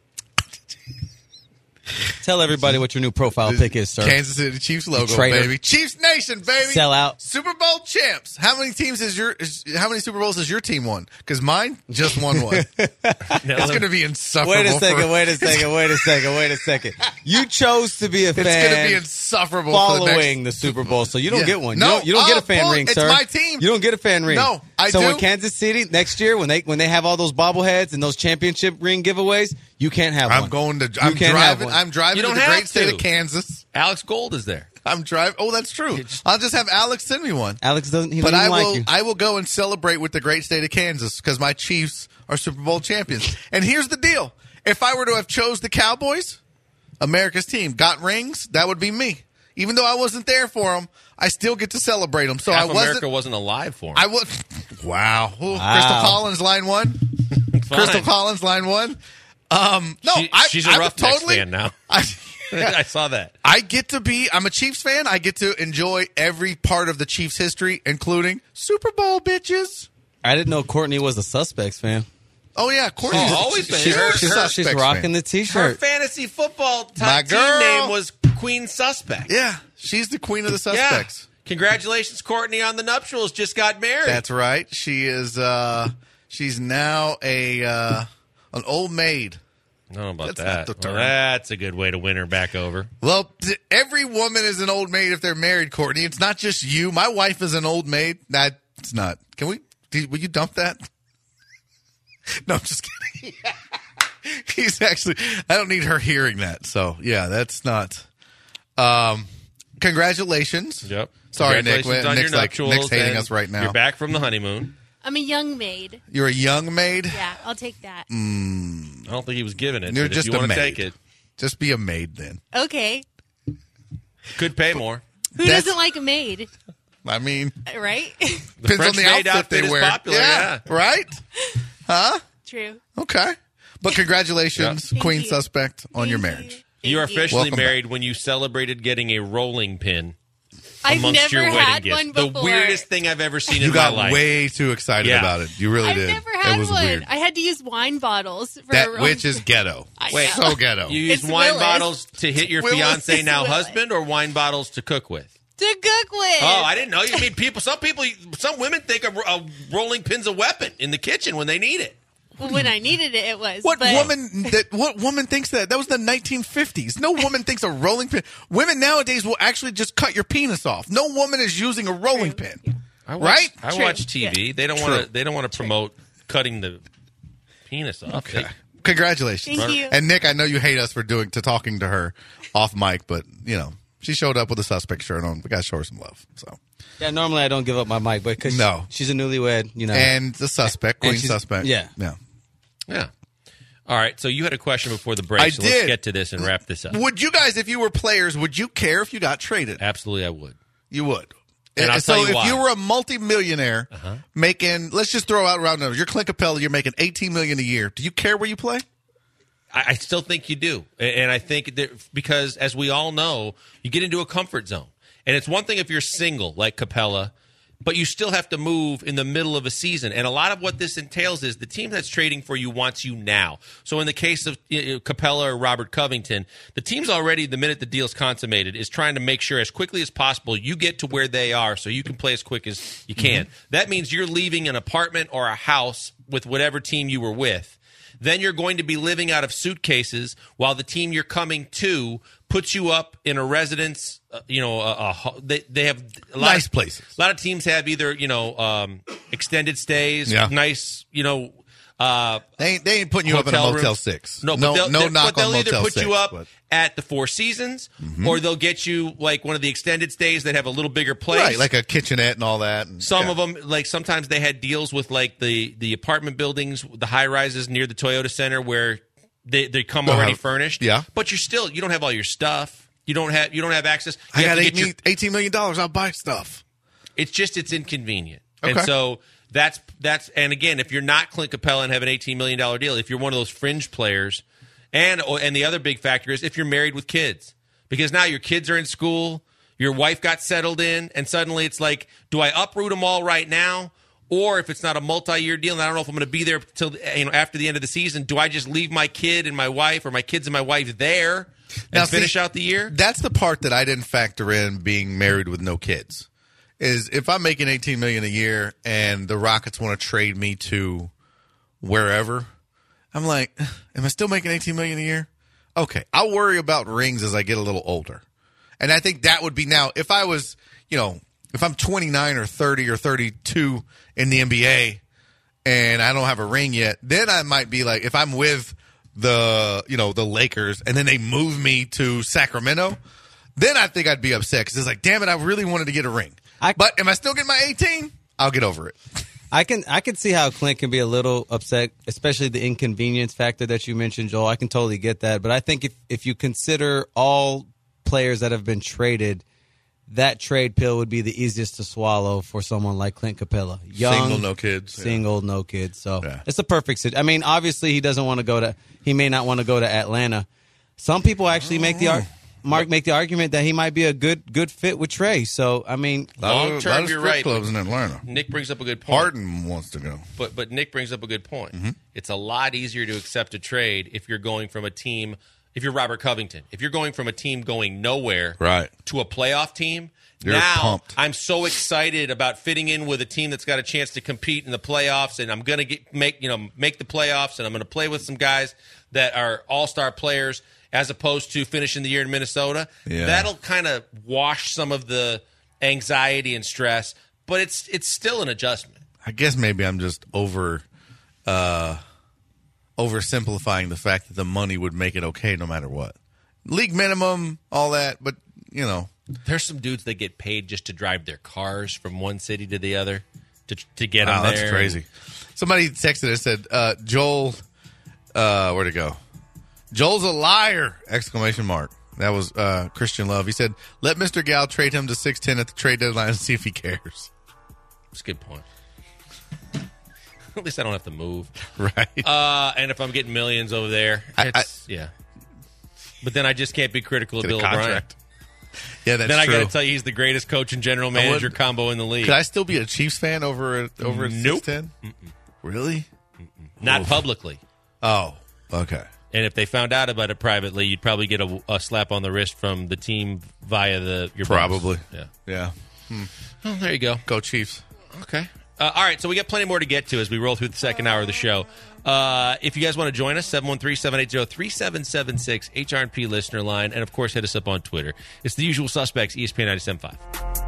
Speaker 6: Tell everybody what your new profile pic is, sir.
Speaker 5: Kansas City Chiefs logo,
Speaker 6: Traitor.
Speaker 5: baby. Chiefs Nation, baby.
Speaker 6: Sell out.
Speaker 5: Super Bowl champs. How many teams is your? Is, how many Super Bowls has your team won? Because mine just won one. It's going to be insufferable.
Speaker 6: Wait a second,
Speaker 5: for,
Speaker 6: wait a second, wait a second, wait a second. You chose to be a
Speaker 5: It's
Speaker 6: fan
Speaker 5: going to be insufferable for the
Speaker 6: following
Speaker 5: next,
Speaker 6: the Super Bowl, so you don't
Speaker 5: Yeah.
Speaker 6: get one.
Speaker 5: No.
Speaker 6: You don't, you don't get
Speaker 5: Oh,
Speaker 6: a fan
Speaker 5: bull-
Speaker 6: ring,
Speaker 5: it's
Speaker 6: sir.
Speaker 5: my team.
Speaker 6: You don't get a fan ring.
Speaker 5: No, I
Speaker 6: so
Speaker 5: do.
Speaker 6: in Kansas City next year, when they when they have all those bobbleheads and those championship ring giveaways, you can't have
Speaker 5: I'm
Speaker 6: one.
Speaker 5: going to.
Speaker 6: You
Speaker 5: I'm
Speaker 6: can't have
Speaker 5: driving.
Speaker 6: one.
Speaker 5: I'm driving
Speaker 4: You
Speaker 5: to
Speaker 4: don't
Speaker 5: the
Speaker 4: have
Speaker 5: great state
Speaker 4: to.
Speaker 5: of Kansas.
Speaker 4: Alex Gold is there.
Speaker 5: I'm driving. Oh, that's true. I'll just have Alex send me one.
Speaker 6: Alex doesn't. He
Speaker 5: But
Speaker 6: doesn't
Speaker 5: I
Speaker 6: even
Speaker 5: will.
Speaker 6: like you.
Speaker 5: I will go and celebrate with the great state of Kansas because my Chiefs are Super Bowl champions. And here's the deal: if I were to have chose the Cowboys, America's team, got rings, that would be me. Even though I wasn't there for them, I still get to celebrate them. So
Speaker 4: Half
Speaker 5: I wasn't.
Speaker 4: America wasn't alive for him.
Speaker 5: I was. Wow. Ooh,
Speaker 6: Wow.
Speaker 5: Crystal Collins, line one. Crystal Collins, line one. Um, no,
Speaker 4: She-
Speaker 5: I,
Speaker 4: she's a
Speaker 5: I would
Speaker 4: Roughnecks
Speaker 5: totally,
Speaker 4: fan now.
Speaker 5: I,
Speaker 4: I saw that.
Speaker 5: I get to be, I'm a Chiefs fan. I get to enjoy every part of the Chiefs' history, including Super Bowl, bitches.
Speaker 6: I didn't know Courtney was a Suspects fan.
Speaker 5: Oh, yeah. Courtney.
Speaker 4: Oh, always been.
Speaker 6: She's,
Speaker 4: Her-
Speaker 6: she's,
Speaker 5: her-
Speaker 6: she's
Speaker 5: Suspects
Speaker 6: rocking
Speaker 5: fan.
Speaker 6: the
Speaker 4: Her
Speaker 6: T-shirt.
Speaker 4: fantasy football
Speaker 5: My
Speaker 4: type team
Speaker 5: girl.
Speaker 4: name was Queen Suspect.
Speaker 5: Yeah, she's the queen of the suspects.
Speaker 4: Yeah. Congratulations, Courtney, on the nuptials. Just got married.
Speaker 5: That's right. She is, uh, she's now a, uh, an old maid.
Speaker 4: I don't know about
Speaker 5: That's
Speaker 4: that.
Speaker 5: not the
Speaker 4: Well,
Speaker 5: term.
Speaker 4: that's a good way to win her back over.
Speaker 5: Well, th- every woman is an old maid if they're married, Courtney. It's not just you. My wife is an old maid. That it's not. Can we? do- Will you dump that? No, I'm just kidding. He's actually. I don't need her hearing that. So yeah, that's not. Um, congratulations.
Speaker 4: Yep.
Speaker 5: Sorry, Nick.
Speaker 4: Congratulations on
Speaker 5: Nick's
Speaker 4: your
Speaker 5: like
Speaker 4: nuptials,
Speaker 5: Nick's hating
Speaker 4: and
Speaker 5: us right now.
Speaker 4: You're back from the honeymoon.
Speaker 7: I'm a young maid.
Speaker 5: You're a young maid.
Speaker 7: Yeah, I'll take that.
Speaker 4: I don't think he was giving it.
Speaker 5: You're
Speaker 4: but
Speaker 5: just
Speaker 4: if you
Speaker 5: a
Speaker 4: want to
Speaker 5: maid.
Speaker 4: take it,
Speaker 5: Just be a maid then.
Speaker 7: Okay.
Speaker 4: could pay more.
Speaker 7: Who
Speaker 5: That's-
Speaker 7: doesn't like a maid,
Speaker 5: I mean,
Speaker 7: right?
Speaker 5: depends
Speaker 4: French
Speaker 5: on the
Speaker 4: maid
Speaker 5: outfit,
Speaker 4: outfit
Speaker 5: they
Speaker 4: is
Speaker 5: wear.
Speaker 4: popular, yeah.
Speaker 5: right. Huh?
Speaker 7: True.
Speaker 5: Okay. But congratulations,
Speaker 7: Thank
Speaker 5: Queen
Speaker 7: you.
Speaker 5: Suspect, on your
Speaker 7: Thank
Speaker 5: marriage.
Speaker 7: you.
Speaker 4: You are
Speaker 7: Thank you.
Speaker 4: officially
Speaker 5: Welcome
Speaker 4: married when you celebrated getting a rolling pin
Speaker 7: I've
Speaker 4: amongst
Speaker 7: never
Speaker 4: your wedding
Speaker 7: had
Speaker 4: gifts.
Speaker 7: one
Speaker 4: The
Speaker 7: before.
Speaker 4: weirdest thing I've ever seen
Speaker 5: You
Speaker 4: in
Speaker 5: got
Speaker 4: my life.
Speaker 5: way too excited
Speaker 4: Yeah.
Speaker 5: about it. You really
Speaker 7: I've
Speaker 5: did.
Speaker 7: never had
Speaker 5: it was
Speaker 7: one.
Speaker 5: weird.
Speaker 7: I had to use wine bottles for a
Speaker 5: That
Speaker 7: roll-
Speaker 5: which is ghetto.
Speaker 7: I
Speaker 4: Wait.
Speaker 7: know.
Speaker 5: So ghetto.
Speaker 4: You use
Speaker 7: It's
Speaker 4: wine
Speaker 7: Willis.
Speaker 4: bottles to hit your
Speaker 5: Willis.
Speaker 4: fiance now
Speaker 7: It's Willis.
Speaker 4: husband, or wine bottles to cook with?
Speaker 7: to cook with.
Speaker 4: Oh, I didn't know. You mean people? Some people, some women think a, a rolling pin's a weapon in the kitchen when they need it.
Speaker 7: When I needed it, it was.
Speaker 5: What
Speaker 7: but
Speaker 5: woman that what woman thinks that? That was the nineteen fifties. No woman thinks a rolling pin. Women nowadays will actually just cut your penis off. No woman is using a rolling pin.
Speaker 4: I watch,
Speaker 5: Right?
Speaker 4: I
Speaker 7: True.
Speaker 4: watch T V.
Speaker 7: Yeah.
Speaker 4: They don't want to. They don't want to promote cutting the penis off.
Speaker 5: Okay.
Speaker 4: They-
Speaker 5: Congratulations.
Speaker 7: Thank you.
Speaker 5: And Nick, I know you hate us for doing to talking to her off mic, but you know she showed up with a Suspect shirt on. We got to show her some love. So
Speaker 6: Yeah, normally I don't give up my mic, but because
Speaker 5: No.
Speaker 6: she's a newlywed, you know.
Speaker 5: and the Suspect,
Speaker 6: And
Speaker 5: Queen
Speaker 6: she's-
Speaker 5: Suspect.
Speaker 6: yeah.
Speaker 5: yeah.
Speaker 4: yeah. All right. So you had a question before the break.
Speaker 5: I
Speaker 4: so
Speaker 5: did.
Speaker 4: Let's get to this and wrap this up.
Speaker 5: Would you guys, if you were players, would you care if you got traded?
Speaker 4: Absolutely, I would.
Speaker 5: You would.
Speaker 4: And I'll
Speaker 5: so
Speaker 4: tell you
Speaker 5: if
Speaker 4: why.
Speaker 5: you were a multimillionaire making, let's just throw out round numbers. You're Clint Capella. You're making eighteen million a year. Do you care where you play?
Speaker 4: I, I still think you do, and and I think that because, as we all know, you get into a comfort zone, and it's one thing if you're single like Capella but you still have to move in the middle of a season. And a lot of what this entails is the team that's trading for you wants you now. So in the case of you know, Capella or Robert Covington, the team's already, the minute the deal's consummated, is trying to make sure as quickly as possible you get to where they are so you can play as quick as you can. Mm-hmm. That means you're leaving an apartment or a house with whatever team you were with. Then you're going to be living out of suitcases while the team you're coming to puts you up in a residence. Uh, you know, a, a, they they have a lot
Speaker 5: nice
Speaker 4: of,
Speaker 5: places.
Speaker 4: A lot of teams have either you know um, extended stays,
Speaker 5: yeah.
Speaker 4: nice you know. Uh,
Speaker 5: they ain't, they ain't putting you up in a Motel
Speaker 4: rooms.
Speaker 5: six.
Speaker 4: No,
Speaker 5: no,
Speaker 4: but
Speaker 5: no knock
Speaker 4: but they'll
Speaker 5: on
Speaker 4: either
Speaker 5: Motel
Speaker 4: put
Speaker 5: six,
Speaker 4: you up
Speaker 5: but.
Speaker 4: at the Four Seasons,
Speaker 5: mm-hmm.
Speaker 4: or they'll get you like one of the extended stays that have a little bigger place,
Speaker 5: right? Like a kitchenette and all that. And,
Speaker 4: Some
Speaker 5: yeah.
Speaker 4: of them, like sometimes they had deals with like the the apartment buildings, the high rises near the Toyota Center where they they come already
Speaker 5: uh-huh.
Speaker 4: furnished.
Speaker 5: Yeah,
Speaker 4: but you're still you don't have all your stuff. You don't have you don't have access. You
Speaker 5: I
Speaker 4: have
Speaker 5: got
Speaker 4: to
Speaker 5: eight,
Speaker 4: get your,
Speaker 5: eighteen million dollars. I'll buy stuff.
Speaker 4: It's just it's inconvenient,
Speaker 5: okay.
Speaker 4: and so. That's that's and again, if you're not Clint Capella and have an eighteen million dollars deal, if you're one of those fringe players, and and the other big factor is if you're married with kids, because now your kids are in school, your wife got settled in, and suddenly it's like, do I uproot them all right now, or if it's not a multi-year deal, and I don't know if I'm going to be there till you know after the end of the season, do I just leave my kid and my wife, or my kids and my wife there and
Speaker 5: now,
Speaker 4: finish
Speaker 5: see,
Speaker 4: out the year?
Speaker 5: That's the part that I didn't factor in being married with no kids. Is if I'm making eighteen million dollars a year and the Rockets want to trade me to wherever, I'm like, am I still making eighteen million dollars a year? Okay, I'll worry about rings as I get a little older. And I think that would be now, if I was, you know, if I'm twenty-nine or thirty or thirty-two in the N B A and I don't have a ring yet, then I might be like, if I'm with the, you know, the Lakers and then they move me to Sacramento, then I think I'd be upset because it's like, damn it, I really wanted to get a ring. I, but am I still getting my eighteen? I'll get over it.
Speaker 6: I can I can see how Clint can be a little upset, especially the inconvenience factor that you mentioned, Joel. I can totally get that. But I think if, if you consider all players that have been traded, that trade pill would be the easiest to swallow for someone like Clint Capella. Young,
Speaker 5: single, no kids.
Speaker 6: Single, yeah. no kids. So
Speaker 5: yeah.
Speaker 6: it's a perfect situation. I mean, obviously he doesn't want to go to – he may not want to go to Atlanta. Some people actually make the – Mark make the argument that he might be a good good fit with Trey. So I mean,
Speaker 4: long term, you're right.
Speaker 5: Clubs in Atlanta.
Speaker 4: Nick brings up a good point.
Speaker 5: Harden wants to go,
Speaker 4: but but Nick brings up a good point.
Speaker 5: Mm-hmm.
Speaker 4: It's a lot easier to accept a trade if you're going from a team. If you're Robert Covington, if you're going from a team going nowhere
Speaker 5: right.
Speaker 4: to a playoff team.
Speaker 5: You're
Speaker 4: now
Speaker 5: pumped.
Speaker 4: I'm so excited about fitting in with a team that's got a chance to compete in the playoffs, and I'm going to get make you know make the playoffs, and I'm going to play with some guys that are all-star players. As opposed to finishing the year in Minnesota,
Speaker 5: yeah.
Speaker 4: that'll kind of wash some of the anxiety and stress, but it's it's still an adjustment.
Speaker 5: I guess maybe I'm just over uh, oversimplifying the fact that the money would make it okay no matter what. League minimum, all that, but, you know.
Speaker 4: There's some dudes that get paid just to drive their cars from one city to the other to to get them
Speaker 5: wow,
Speaker 4: there.
Speaker 5: That's crazy. Somebody texted and said, uh, Joel, uh, where'd it go? Joel's a liar! Exclamation mark. That was uh, Christian Love. He said, let Mister Gal trade him to six ten at the trade deadline and see if he cares.
Speaker 4: That's a good point. At least I don't have to move.
Speaker 5: Right.
Speaker 4: Uh, and if I'm getting millions over there, it's, I, I, yeah. But then I just can't be critical of Bill O'Brien.
Speaker 5: Yeah, that's
Speaker 4: then I
Speaker 5: true.
Speaker 4: got to tell you, he's the greatest coach and general manager combo in the league.
Speaker 5: Could I still be a Chiefs fan over at, over at
Speaker 4: nope.
Speaker 5: six ten? Really?
Speaker 4: Mm-mm. Not Oof. publicly.
Speaker 5: Oh, okay.
Speaker 4: And if they found out about it privately, you'd probably get a, a slap on the wrist from the team via the your
Speaker 5: probably.
Speaker 4: boss. Yeah,
Speaker 5: yeah. Hmm.
Speaker 4: Oh, there you go.
Speaker 5: Go Chiefs.
Speaker 4: Okay. Uh, all right, so we got plenty more to get to as we roll through the second hour of the show. Uh, if you guys want to join us, seven one three, seven eight zero, three seven seven six, H R and P listener line, and of course, hit us up on Twitter. It's the usual suspects, E S P N ninety-seven point five.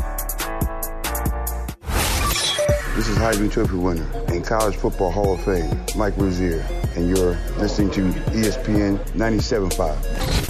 Speaker 8: This is Heisman Trophy winner and College Football Hall of Fame, Mike Rozier, and you're listening to E S P N ninety-seven point five.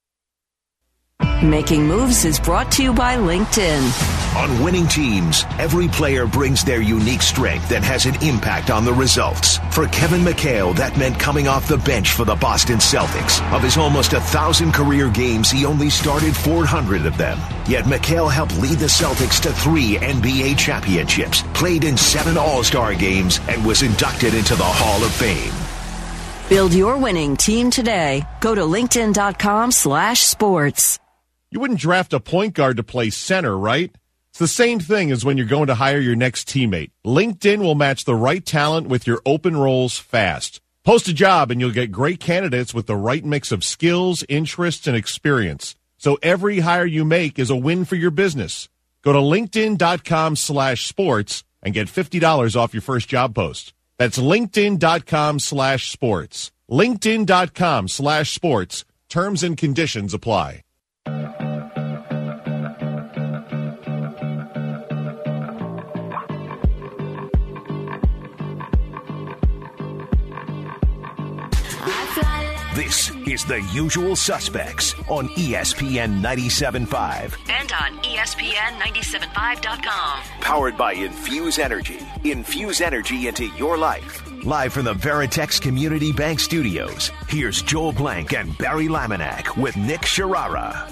Speaker 3: Making Moves is brought to you by LinkedIn.
Speaker 2: On winning teams, every player brings their unique strength that has an impact on the results. For Kevin McHale, that meant coming off the bench for the Boston Celtics. Of his almost a thousand career games, he only started four hundred of them. Yet McHale helped lead the Celtics to three N B A championships, played in seven All-Star games, and was inducted into the Hall of Fame.
Speaker 3: Build your winning team today. Go to linkedin.com slash sports.
Speaker 9: You wouldn't draft a point guard to play center, right? It's the same thing as when you're going to hire your next teammate. LinkedIn will match the right talent with your open roles fast. Post a job and you'll get great candidates with the right mix of skills, interests, and experience. So every hire you make is a win for your business. Go to linkedin.com slash sports and get fifty dollars off your first job post. That's linkedin.com slash sports. linkedin.com slash sports. Terms and conditions apply.
Speaker 2: This is The Usual Suspects on E S P N ninety-seven point five.
Speaker 3: And on E S P N ninety-seven five dot com.
Speaker 2: Powered by Infuse Energy. Infuse energy into your life. Live from the Veritex Community Bank Studios, here's Joel Blank and Barry Laminack with Nick Sharara.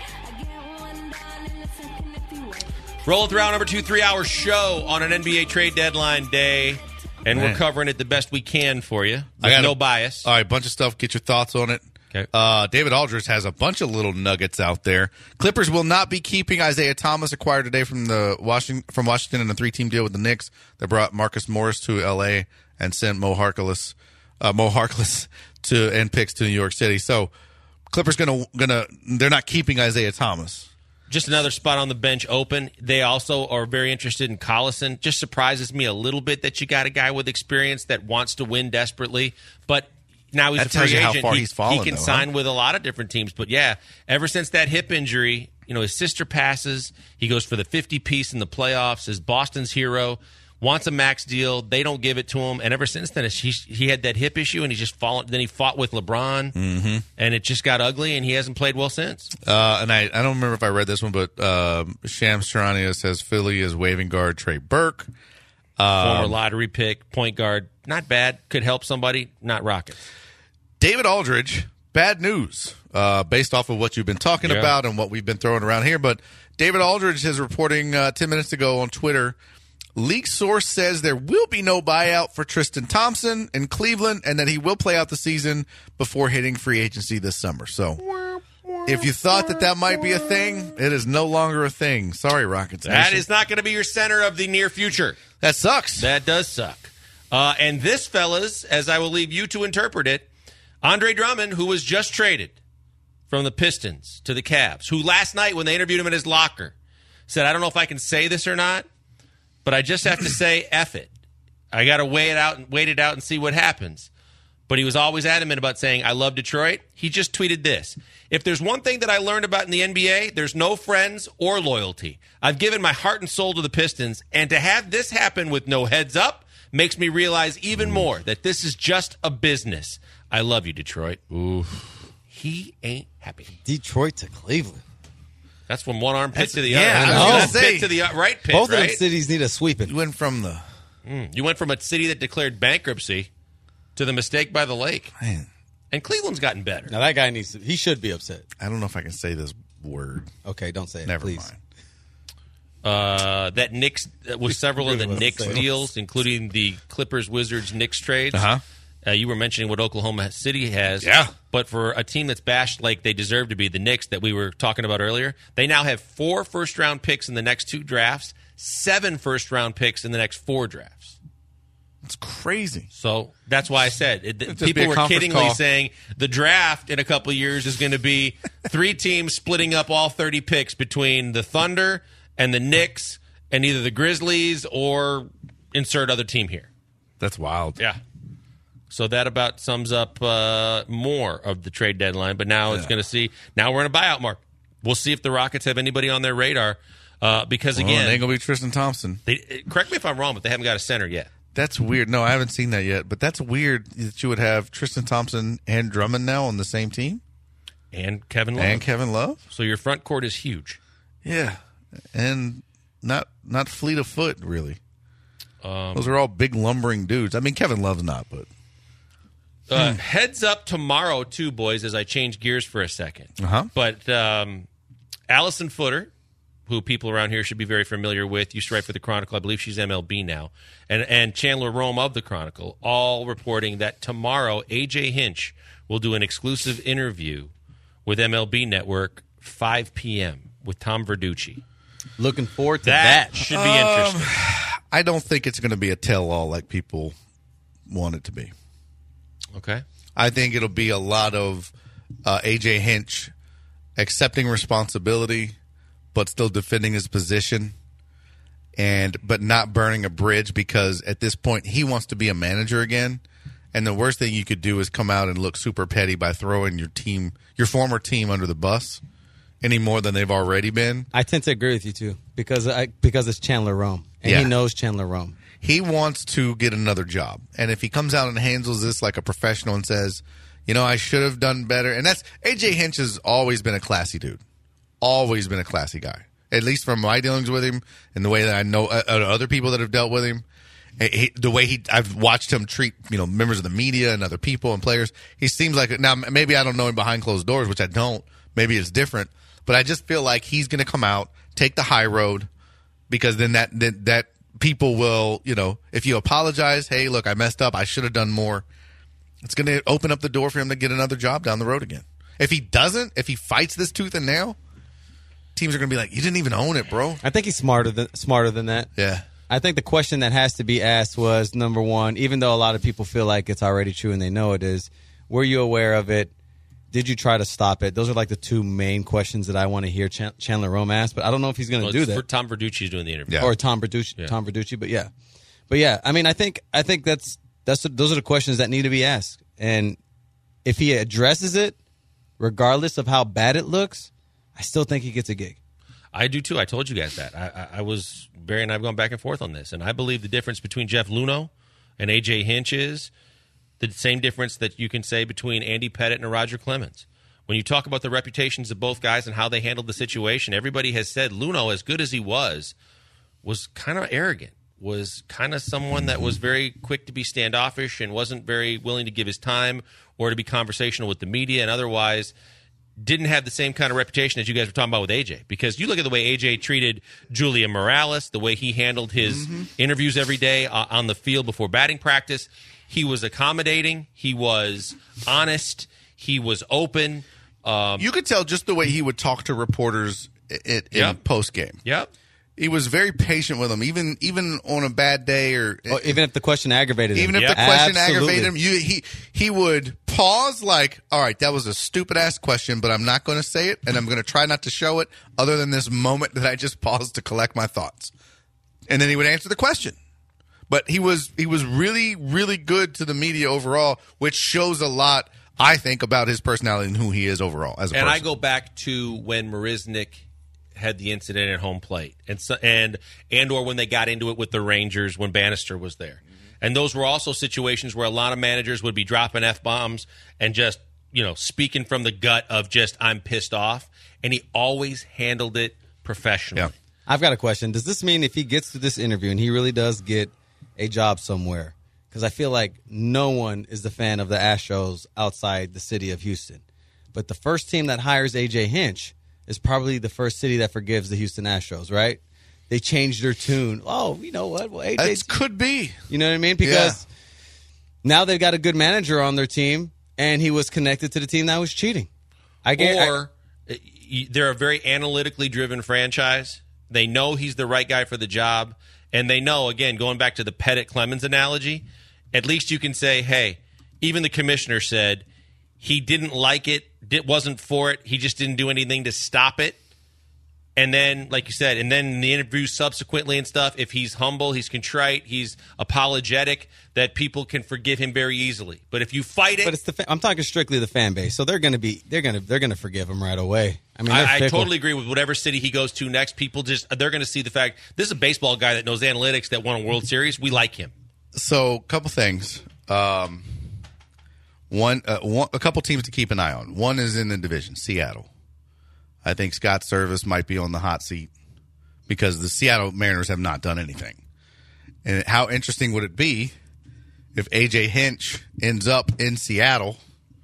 Speaker 4: Rolling through our number two, three-hour show on an N B A trade deadline day. And
Speaker 5: Man.
Speaker 4: we're covering it the best we can for you.
Speaker 5: I
Speaker 4: With
Speaker 5: got
Speaker 4: no
Speaker 5: a,
Speaker 4: bias.
Speaker 5: All right, bunch of stuff. Get your thoughts on it.
Speaker 4: Okay.
Speaker 5: Uh, David Aldridge has a bunch of little nuggets out there. Clippers will not be keeping Isaiah Thomas, acquired today from the Washington from Washington in a three-team deal with the Knicks that brought Marcus Morris to L A and sent Mo Harkless, uh, Mo Harkless to and picks to New York City. So Clippers gonna gonna they're not keeping Isaiah Thomas.
Speaker 4: Just another spot on the bench open. They also are very interested in Collison. Just surprises me a little bit that you got a guy with experience that wants to win desperately. But now he's
Speaker 5: That
Speaker 4: a free
Speaker 5: tells you how
Speaker 4: agent.
Speaker 5: far
Speaker 4: he,
Speaker 5: he's fallen,
Speaker 4: he can
Speaker 5: though,
Speaker 4: sign
Speaker 5: huh?
Speaker 4: with a lot of different teams. But, yeah, ever since that hip injury, you know, his sister passes. He goes for the fifty-piece in the playoffs. Is Boston's hero. Wants a max deal. They don't give it to him. And ever since then, he, he had that hip issue, and he's just fallen. Then he fought with LeBron,
Speaker 5: Mm-hmm.
Speaker 4: and it just got ugly, and he hasn't played well since.
Speaker 5: Uh, and I, I don't remember if I read this one, but um, Shams Charania says Philly is waiving guard Trey Burke. Um,
Speaker 4: Former lottery pick, point guard. Not bad. Could help somebody. Not Rockets.
Speaker 5: David Aldridge, bad news uh, based off of what you've been talking
Speaker 4: Yeah.
Speaker 5: about and what we've been throwing around here. But David Aldridge is reporting uh, ten minutes ago on Twitter, leak source says there will be no buyout for Tristan Thompson in Cleveland and that he will play out the season before hitting free agency this summer. So if you thought that that might be a thing, it is no longer a thing. Sorry, Rockets
Speaker 4: That
Speaker 5: Nation.
Speaker 4: is not going to be your center of the near future.
Speaker 5: That sucks.
Speaker 4: That does suck. Uh, and this, fellas, as I will leave you to interpret it, Andre Drummond, who was just traded from the Pistons to the Cavs, who last night when they interviewed him in his locker said, I don't know if I can say this or not, but I just have to say F it. I got to weigh it out and wait it out and see what happens. But he was always adamant about saying, I love Detroit. He just tweeted this. If there's one thing that I learned about in the N B A, there's no friends or loyalty. I've given my heart and soul to the Pistons, and to have this happen with no heads up makes me realize even more that this is just a business. I love you, Detroit. Ooh. He ain't happy.
Speaker 6: Detroit to Cleveland.
Speaker 4: That's from one arm pit
Speaker 5: That's-
Speaker 4: to the
Speaker 5: yeah,
Speaker 4: other.
Speaker 5: I was
Speaker 4: One
Speaker 5: gonna
Speaker 4: left
Speaker 5: say.
Speaker 4: pit to the uh, right pit,
Speaker 6: Both
Speaker 4: right?
Speaker 6: of them cities need a sweeping.
Speaker 5: You went from the
Speaker 4: Mm. You went from a city that declared bankruptcy to the mistake by the lake.
Speaker 5: man.
Speaker 4: And Cleveland's gotten better.
Speaker 6: Now that guy needs to, he should be upset.
Speaker 5: I don't know if I can say this word.
Speaker 6: Okay, don't say it.
Speaker 5: Never
Speaker 6: please.
Speaker 5: mind.
Speaker 4: Uh, that Knicks uh, with several of the
Speaker 6: Really
Speaker 4: Knicks
Speaker 6: wasn't saying.
Speaker 4: deals, including the Clippers, Wizards, Knicks trades.
Speaker 5: Uh-huh.
Speaker 4: Uh, you were mentioning what Oklahoma City has.
Speaker 5: Yeah.
Speaker 4: But for a team that's bashed like they deserve to be, the Knicks that we were talking about earlier, they now have four first-round picks in the next two drafts, seven first-round picks in the next four drafts.
Speaker 5: It's crazy.
Speaker 4: So that's why I said it,
Speaker 5: It'd just be
Speaker 4: people
Speaker 5: a
Speaker 4: were
Speaker 5: conference
Speaker 4: kiddingly
Speaker 5: call.
Speaker 4: saying the draft in a couple of years is going to be three teams splitting up all thirty picks between the Thunder and the Knicks and either the Grizzlies or insert other team here.
Speaker 5: That's wild.
Speaker 4: Yeah. So that about sums up uh, more of the trade deadline. But now it's
Speaker 5: Yeah.
Speaker 4: going to see. Now we're in a buyout mark. We'll see if the Rockets have anybody on their radar. Uh, because
Speaker 5: Well,
Speaker 4: again,
Speaker 5: it ain't gonna be Tristan Thompson.
Speaker 4: they, correct me if I'm wrong, but they haven't got a center yet.
Speaker 5: That's weird. No, I haven't seen that yet. But that's weird that you would have Tristan Thompson and Drummond now on the same team,
Speaker 4: And Kevin Love.
Speaker 5: and Kevin Love.
Speaker 4: So your front court is huge.
Speaker 5: Yeah, and not not fleet of foot really.
Speaker 4: Um,
Speaker 5: Those are all big lumbering dudes. I mean, Kevin Love's not, but
Speaker 4: Uh, heads up tomorrow, too, boys, as I change gears for a second.
Speaker 5: Uh-huh.
Speaker 4: But um, Allison Footer, who people around here should be very familiar with, used to write for the Chronicle. I believe she's M L B now. And, and Chandler Rome of the Chronicle, all reporting that tomorrow A J Hinch will do an exclusive interview with M L B Network, five p.m., with Tom Verducci.
Speaker 6: Looking forward to
Speaker 4: That,
Speaker 6: that.
Speaker 4: should be interesting.
Speaker 5: I don't think it's going to be a tell-all like people want it to be.
Speaker 4: Okay.
Speaker 5: I think it'll be a lot of uh, A J Hinch accepting responsibility, but still defending his position, and but not burning a bridge, because at this point he wants to be a manager again. And the worst thing you could do is come out and look super petty by throwing your team, your former team, under the bus any more than they've already been.
Speaker 6: I tend to agree with you too, because I because it's Chandler Rome, and
Speaker 5: Yeah.
Speaker 6: he knows Chandler Rome.
Speaker 5: He wants to get another job. And if he comes out and handles this like a professional and says, you know, I should have done better. And that's A J Hinch has always been a classy dude. Always been a classy guy. At least from my dealings with him and the way that I know uh, other people that have dealt with him. He, the way he, I've watched him treat, you know, members of the media and other people and players. He seems like, now maybe I don't know him behind closed doors, which I don't. Maybe it's different. But I just feel like he's going to come out, take the high road, because then that, that, that people will, you know, if you apologize, hey, look, I messed up, I should have done more. It's going to open up the door for him to get another job down the road again. If he doesn't, if he fights this tooth and nail, teams are going to be like, you didn't even own it, bro.
Speaker 6: I think he's smarter than smarter than that.
Speaker 5: Yeah.
Speaker 6: I think the question that has to be asked was, number one, even though a lot of people feel like it's already true and they know it is, were you aware of it? Did you try to stop it? Those are like the two main questions that I want to hear Ch- Chandler Rome ask, but I don't know if he's going to
Speaker 4: Well,
Speaker 6: do
Speaker 4: it's
Speaker 6: that.
Speaker 4: for Tom Verducci's doing the interview.
Speaker 5: Yeah.
Speaker 6: Or Tom Verducci,
Speaker 4: Yeah.
Speaker 6: Tom Verducci, but yeah. But yeah, I mean, I think I think that's that's those are the questions that need to be asked. And if he addresses it, regardless of how bad it looks, I still think he gets a gig.
Speaker 4: I do too. I told you guys that. I, I, I was Barry and I have gone back and forth on this, and I believe the difference between Jeff Luhnow and A J Hinch is the same difference that you can say between Andy Pettitte and Roger Clemens. When you talk about the reputations of both guys and how they handled the situation, everybody has said Luhnow, as good as he was, was kind of arrogant, was kind of someone that was very quick to be standoffish and wasn't very willing to give his time or to be conversational with the media, and otherwise didn't have the same kind of reputation as you guys were talking about with A J. Because you look at the way A J treated Julian Morales, the way he handled his mm-hmm. interviews every day uh, on the field before batting practice. He was accommodating. He was honest. He was open. Um,
Speaker 5: you could tell just the way he would talk to reporters in, in
Speaker 4: Yep.
Speaker 5: post game.
Speaker 4: Yep.
Speaker 5: He was very patient with them, even even on a bad day, or
Speaker 6: Or even if the question aggravated him.
Speaker 5: even if
Speaker 4: Yep.
Speaker 5: the question
Speaker 6: Absolutely.
Speaker 5: aggravated him. You, he he would pause, like, all right, that was a stupid ass question, but I'm not going to say it, and I'm going to try not to show it, other than this moment that I just paused to collect my thoughts, and then he would answer the question. But he was he was really really good to the media overall, which shows a lot, I think, about his personality and who he is overall as a
Speaker 4: And
Speaker 5: person.
Speaker 4: I go back to when Marisnik had the incident at home plate, and so, and and or when they got into it with the Rangers when Bannister was there, and those were also situations where a lot of managers would be dropping f bombs and just you know speaking from the gut of just I'm pissed off, and he always handled it professionally.
Speaker 5: Yeah.
Speaker 6: I've got a question. Does this mean if he gets to this interview and he really does get a job somewhere, because I feel like no one is the fan of the Astros outside the city of Houston, but the first team that hires A J Hinch is probably the first city that forgives the Houston Astros, right? They changed their tune. Oh, you know what? Well, A J,
Speaker 5: That could be.
Speaker 6: you know what I mean? Because now they've got a good manager on their team, and he was connected to the team that was cheating. I get,
Speaker 4: Or uh, y- they're a very analytically driven franchise. They know he's the right guy for the job. And they know, again, going back to the Pettitte Clemens analogy, at least you can say, hey, even the commissioner said he didn't like it, it wasn't for it. He just didn't do anything to stop it. And then, like you said, and then in the interviews subsequently and stuff, if he's humble, he's contrite, he's apologetic, that people can forgive him very easily. But if you fight it,
Speaker 6: but it's the fa- I'm talking strictly the fan base, so they're going to be they're going to they're going to forgive him right away. I mean, they're
Speaker 4: I, I
Speaker 6: fickle.
Speaker 4: totally agree with whatever city he goes to next. People just they're going to see the fact this is a baseball guy that knows analytics that won a World Series. We like him.
Speaker 5: So, a couple things. Um, one, uh, one, a couple teams to keep an eye on. One is in the division, Seattle. I think Scott Service might be on the hot seat because the Seattle Mariners have not done anything. And how interesting would it be if A J Hinch ends up in Seattle,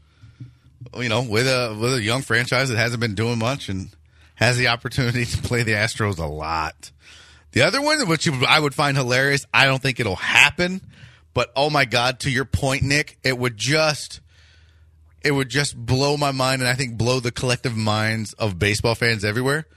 Speaker 5: you know, with a with a young franchise that hasn't been doing much and has the opportunity to play the Astros a lot. The other one, which I would find hilarious, I don't think it'll happen, but oh my God, to your point, Nick, it would just, it would just blow my mind, and I think blow the collective minds of baseball fans everywhere.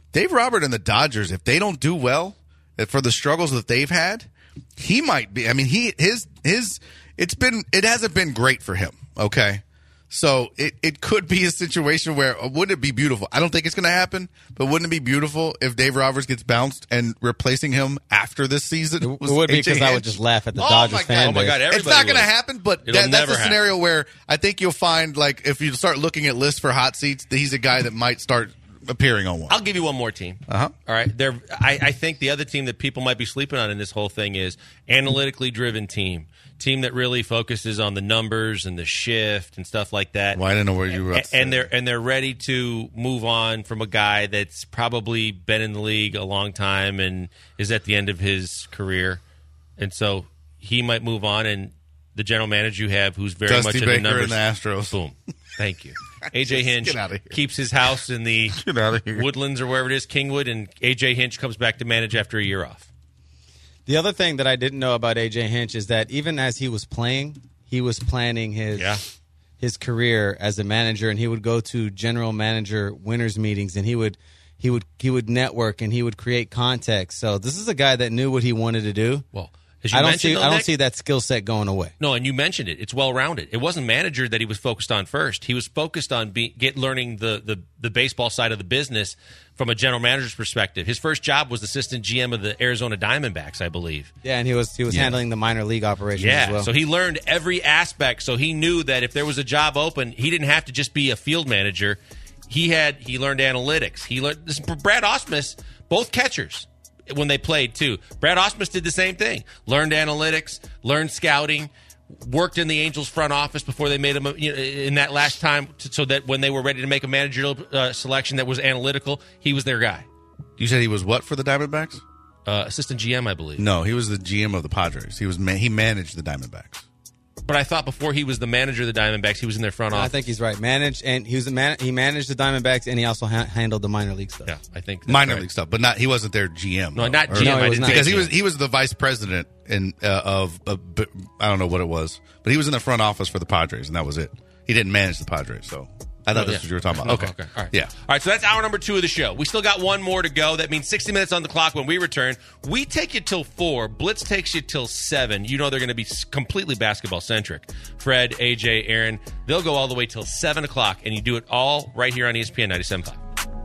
Speaker 5: Dave Roberts and the Dodgers, if they don't do well for the struggles that they've had, he might be. I mean, he his his it's been it hasn't been great for him. Okay. So it, it could be a situation where, wouldn't it be beautiful? I don't think it's going to happen, but wouldn't it be beautiful if Dave Roberts gets bounced and replacing him after this season?
Speaker 6: It would be because I would just laugh at the
Speaker 5: oh
Speaker 6: Dodgers
Speaker 5: my
Speaker 6: fan
Speaker 4: Oh my God!
Speaker 6: base.
Speaker 5: It's not going to happen, but
Speaker 4: It'll
Speaker 5: that, that's
Speaker 4: never
Speaker 5: a scenario where I think you'll find, like, if you start looking at lists for hot seats, that he's a guy that might start appearing on one.
Speaker 4: I'll give you one more team.
Speaker 5: Uh-huh.
Speaker 4: All right. There, I, I think the other team that people might be sleeping on in this whole thing is analytically driven team. Team that really focuses on the numbers and the shift and stuff like that.
Speaker 5: Well, I didn't know where you were about to
Speaker 4: and
Speaker 5: say
Speaker 4: they're and they're ready to move on from a guy that's probably been in the league a long time and is at the end of his career, and so he might move on. And the general manager you have, who's very
Speaker 5: Dusty
Speaker 4: much
Speaker 5: Baker
Speaker 4: in the numbers,
Speaker 5: and the Astros.
Speaker 4: Boom. Thank you. A J Hinch
Speaker 5: Get outta here.
Speaker 4: keeps his house in the
Speaker 5: Get outta here.
Speaker 4: Woodlands or wherever it is, Kingwood, and A J Hinch comes back to manage after a year off.
Speaker 6: The other thing that I didn't know about A J Hinch is that even as he was playing, he was planning his
Speaker 4: Yeah.
Speaker 6: his career as a manager, and he would go to general manager winners meetings, and he would he would he would network and he would create context. So this is a guy that knew what he wanted to do.
Speaker 4: Well, as you
Speaker 6: I don't
Speaker 4: mentioned,
Speaker 6: see
Speaker 4: though,
Speaker 6: I don't
Speaker 4: Nick-
Speaker 6: see that skill set going away.
Speaker 4: No, and you mentioned it. It's well-rounded. It wasn't manager that he was focused on first. He was focused on be, get learning the, the, the baseball side of the business from a general manager's perspective. His first job was assistant G M of the Arizona Diamondbacks, I believe.
Speaker 6: Yeah, and he was he was
Speaker 5: Yeah.
Speaker 6: handling the minor league operations
Speaker 4: Yeah,
Speaker 6: as well.
Speaker 4: so he learned every aspect. So he knew that if there was a job open, he didn't have to just be a field manager. He had he learned analytics. He learned this, Brad Ausmus, both catchers. When they played too, Brad Ausmus did the same thing. Learned analytics, learned scouting, worked in the Angels front office before they made him a, you know, in that last time, to, so that when they were ready to make a managerial uh, selection that was analytical, he was their guy.
Speaker 5: You said he was what for the Diamondbacks?
Speaker 4: Uh, assistant G M, I believe.
Speaker 5: No, he was the G M of the Padres. He was ma- he managed the Diamondbacks.
Speaker 4: But I thought before he was the manager of the Diamondbacks, he was in their front office.
Speaker 6: I think he's right. Managed and he was the man. He managed the Diamondbacks, and he also ha- handled the minor league stuff.
Speaker 4: Yeah, I think that's
Speaker 5: Minor
Speaker 4: right.
Speaker 5: league stuff, but not he wasn't their G M.
Speaker 4: No,
Speaker 5: though.
Speaker 4: not
Speaker 5: Or-
Speaker 4: G M.
Speaker 6: No, he
Speaker 4: I
Speaker 6: was
Speaker 4: didn't
Speaker 6: not.
Speaker 4: say
Speaker 5: because he
Speaker 4: G M.
Speaker 5: was he was the vice president in uh, of, of I don't know what it was, but he was in the front office for the Padres, and that was it. He didn't manage the Padres, so I thought
Speaker 4: Oh,
Speaker 5: that's
Speaker 4: yeah.
Speaker 5: what you were talking about. Okay,
Speaker 4: okay, all right,
Speaker 5: yeah.
Speaker 4: All right, so that's hour number two of the show. We still got one more to go. That means sixty minutes on the clock when we return. We take you till four. Blitz takes you till seven. You know they're going to be s- completely basketball centric. Fred, A J, Aaron, they'll go all the way till seven o'clock, and you do it all right here on E S P N ninety-seven point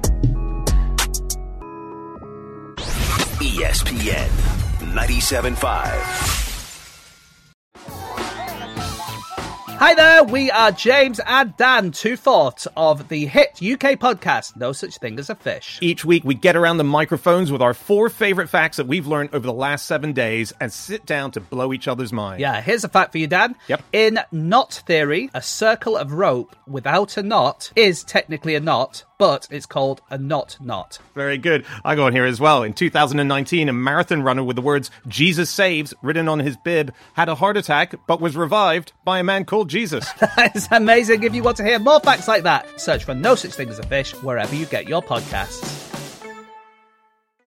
Speaker 4: five.
Speaker 2: E S P N ninety-seven point five.
Speaker 10: Hi there, we are James and Dan, two fourths of the hit U K podcast, No Such Thing as a Fish.
Speaker 11: Each week, we get around the microphones with our four favorite facts that we've learned over the last seven days and sit down to blow each other's minds.
Speaker 10: Yeah, here's a fact for you, Dan.
Speaker 11: Yep.
Speaker 10: In knot theory, a circle of rope without a knot is technically a knot, but it's called a knot knot.
Speaker 11: Very good. I got here as well. In two thousand nineteen, a marathon runner with the words Jesus Saves written on his bib had a heart attack but was revived by a man called Jesus.
Speaker 10: That's amazing. If you want to hear more facts like that, search for No Such Thing as a Fish wherever you get your podcasts.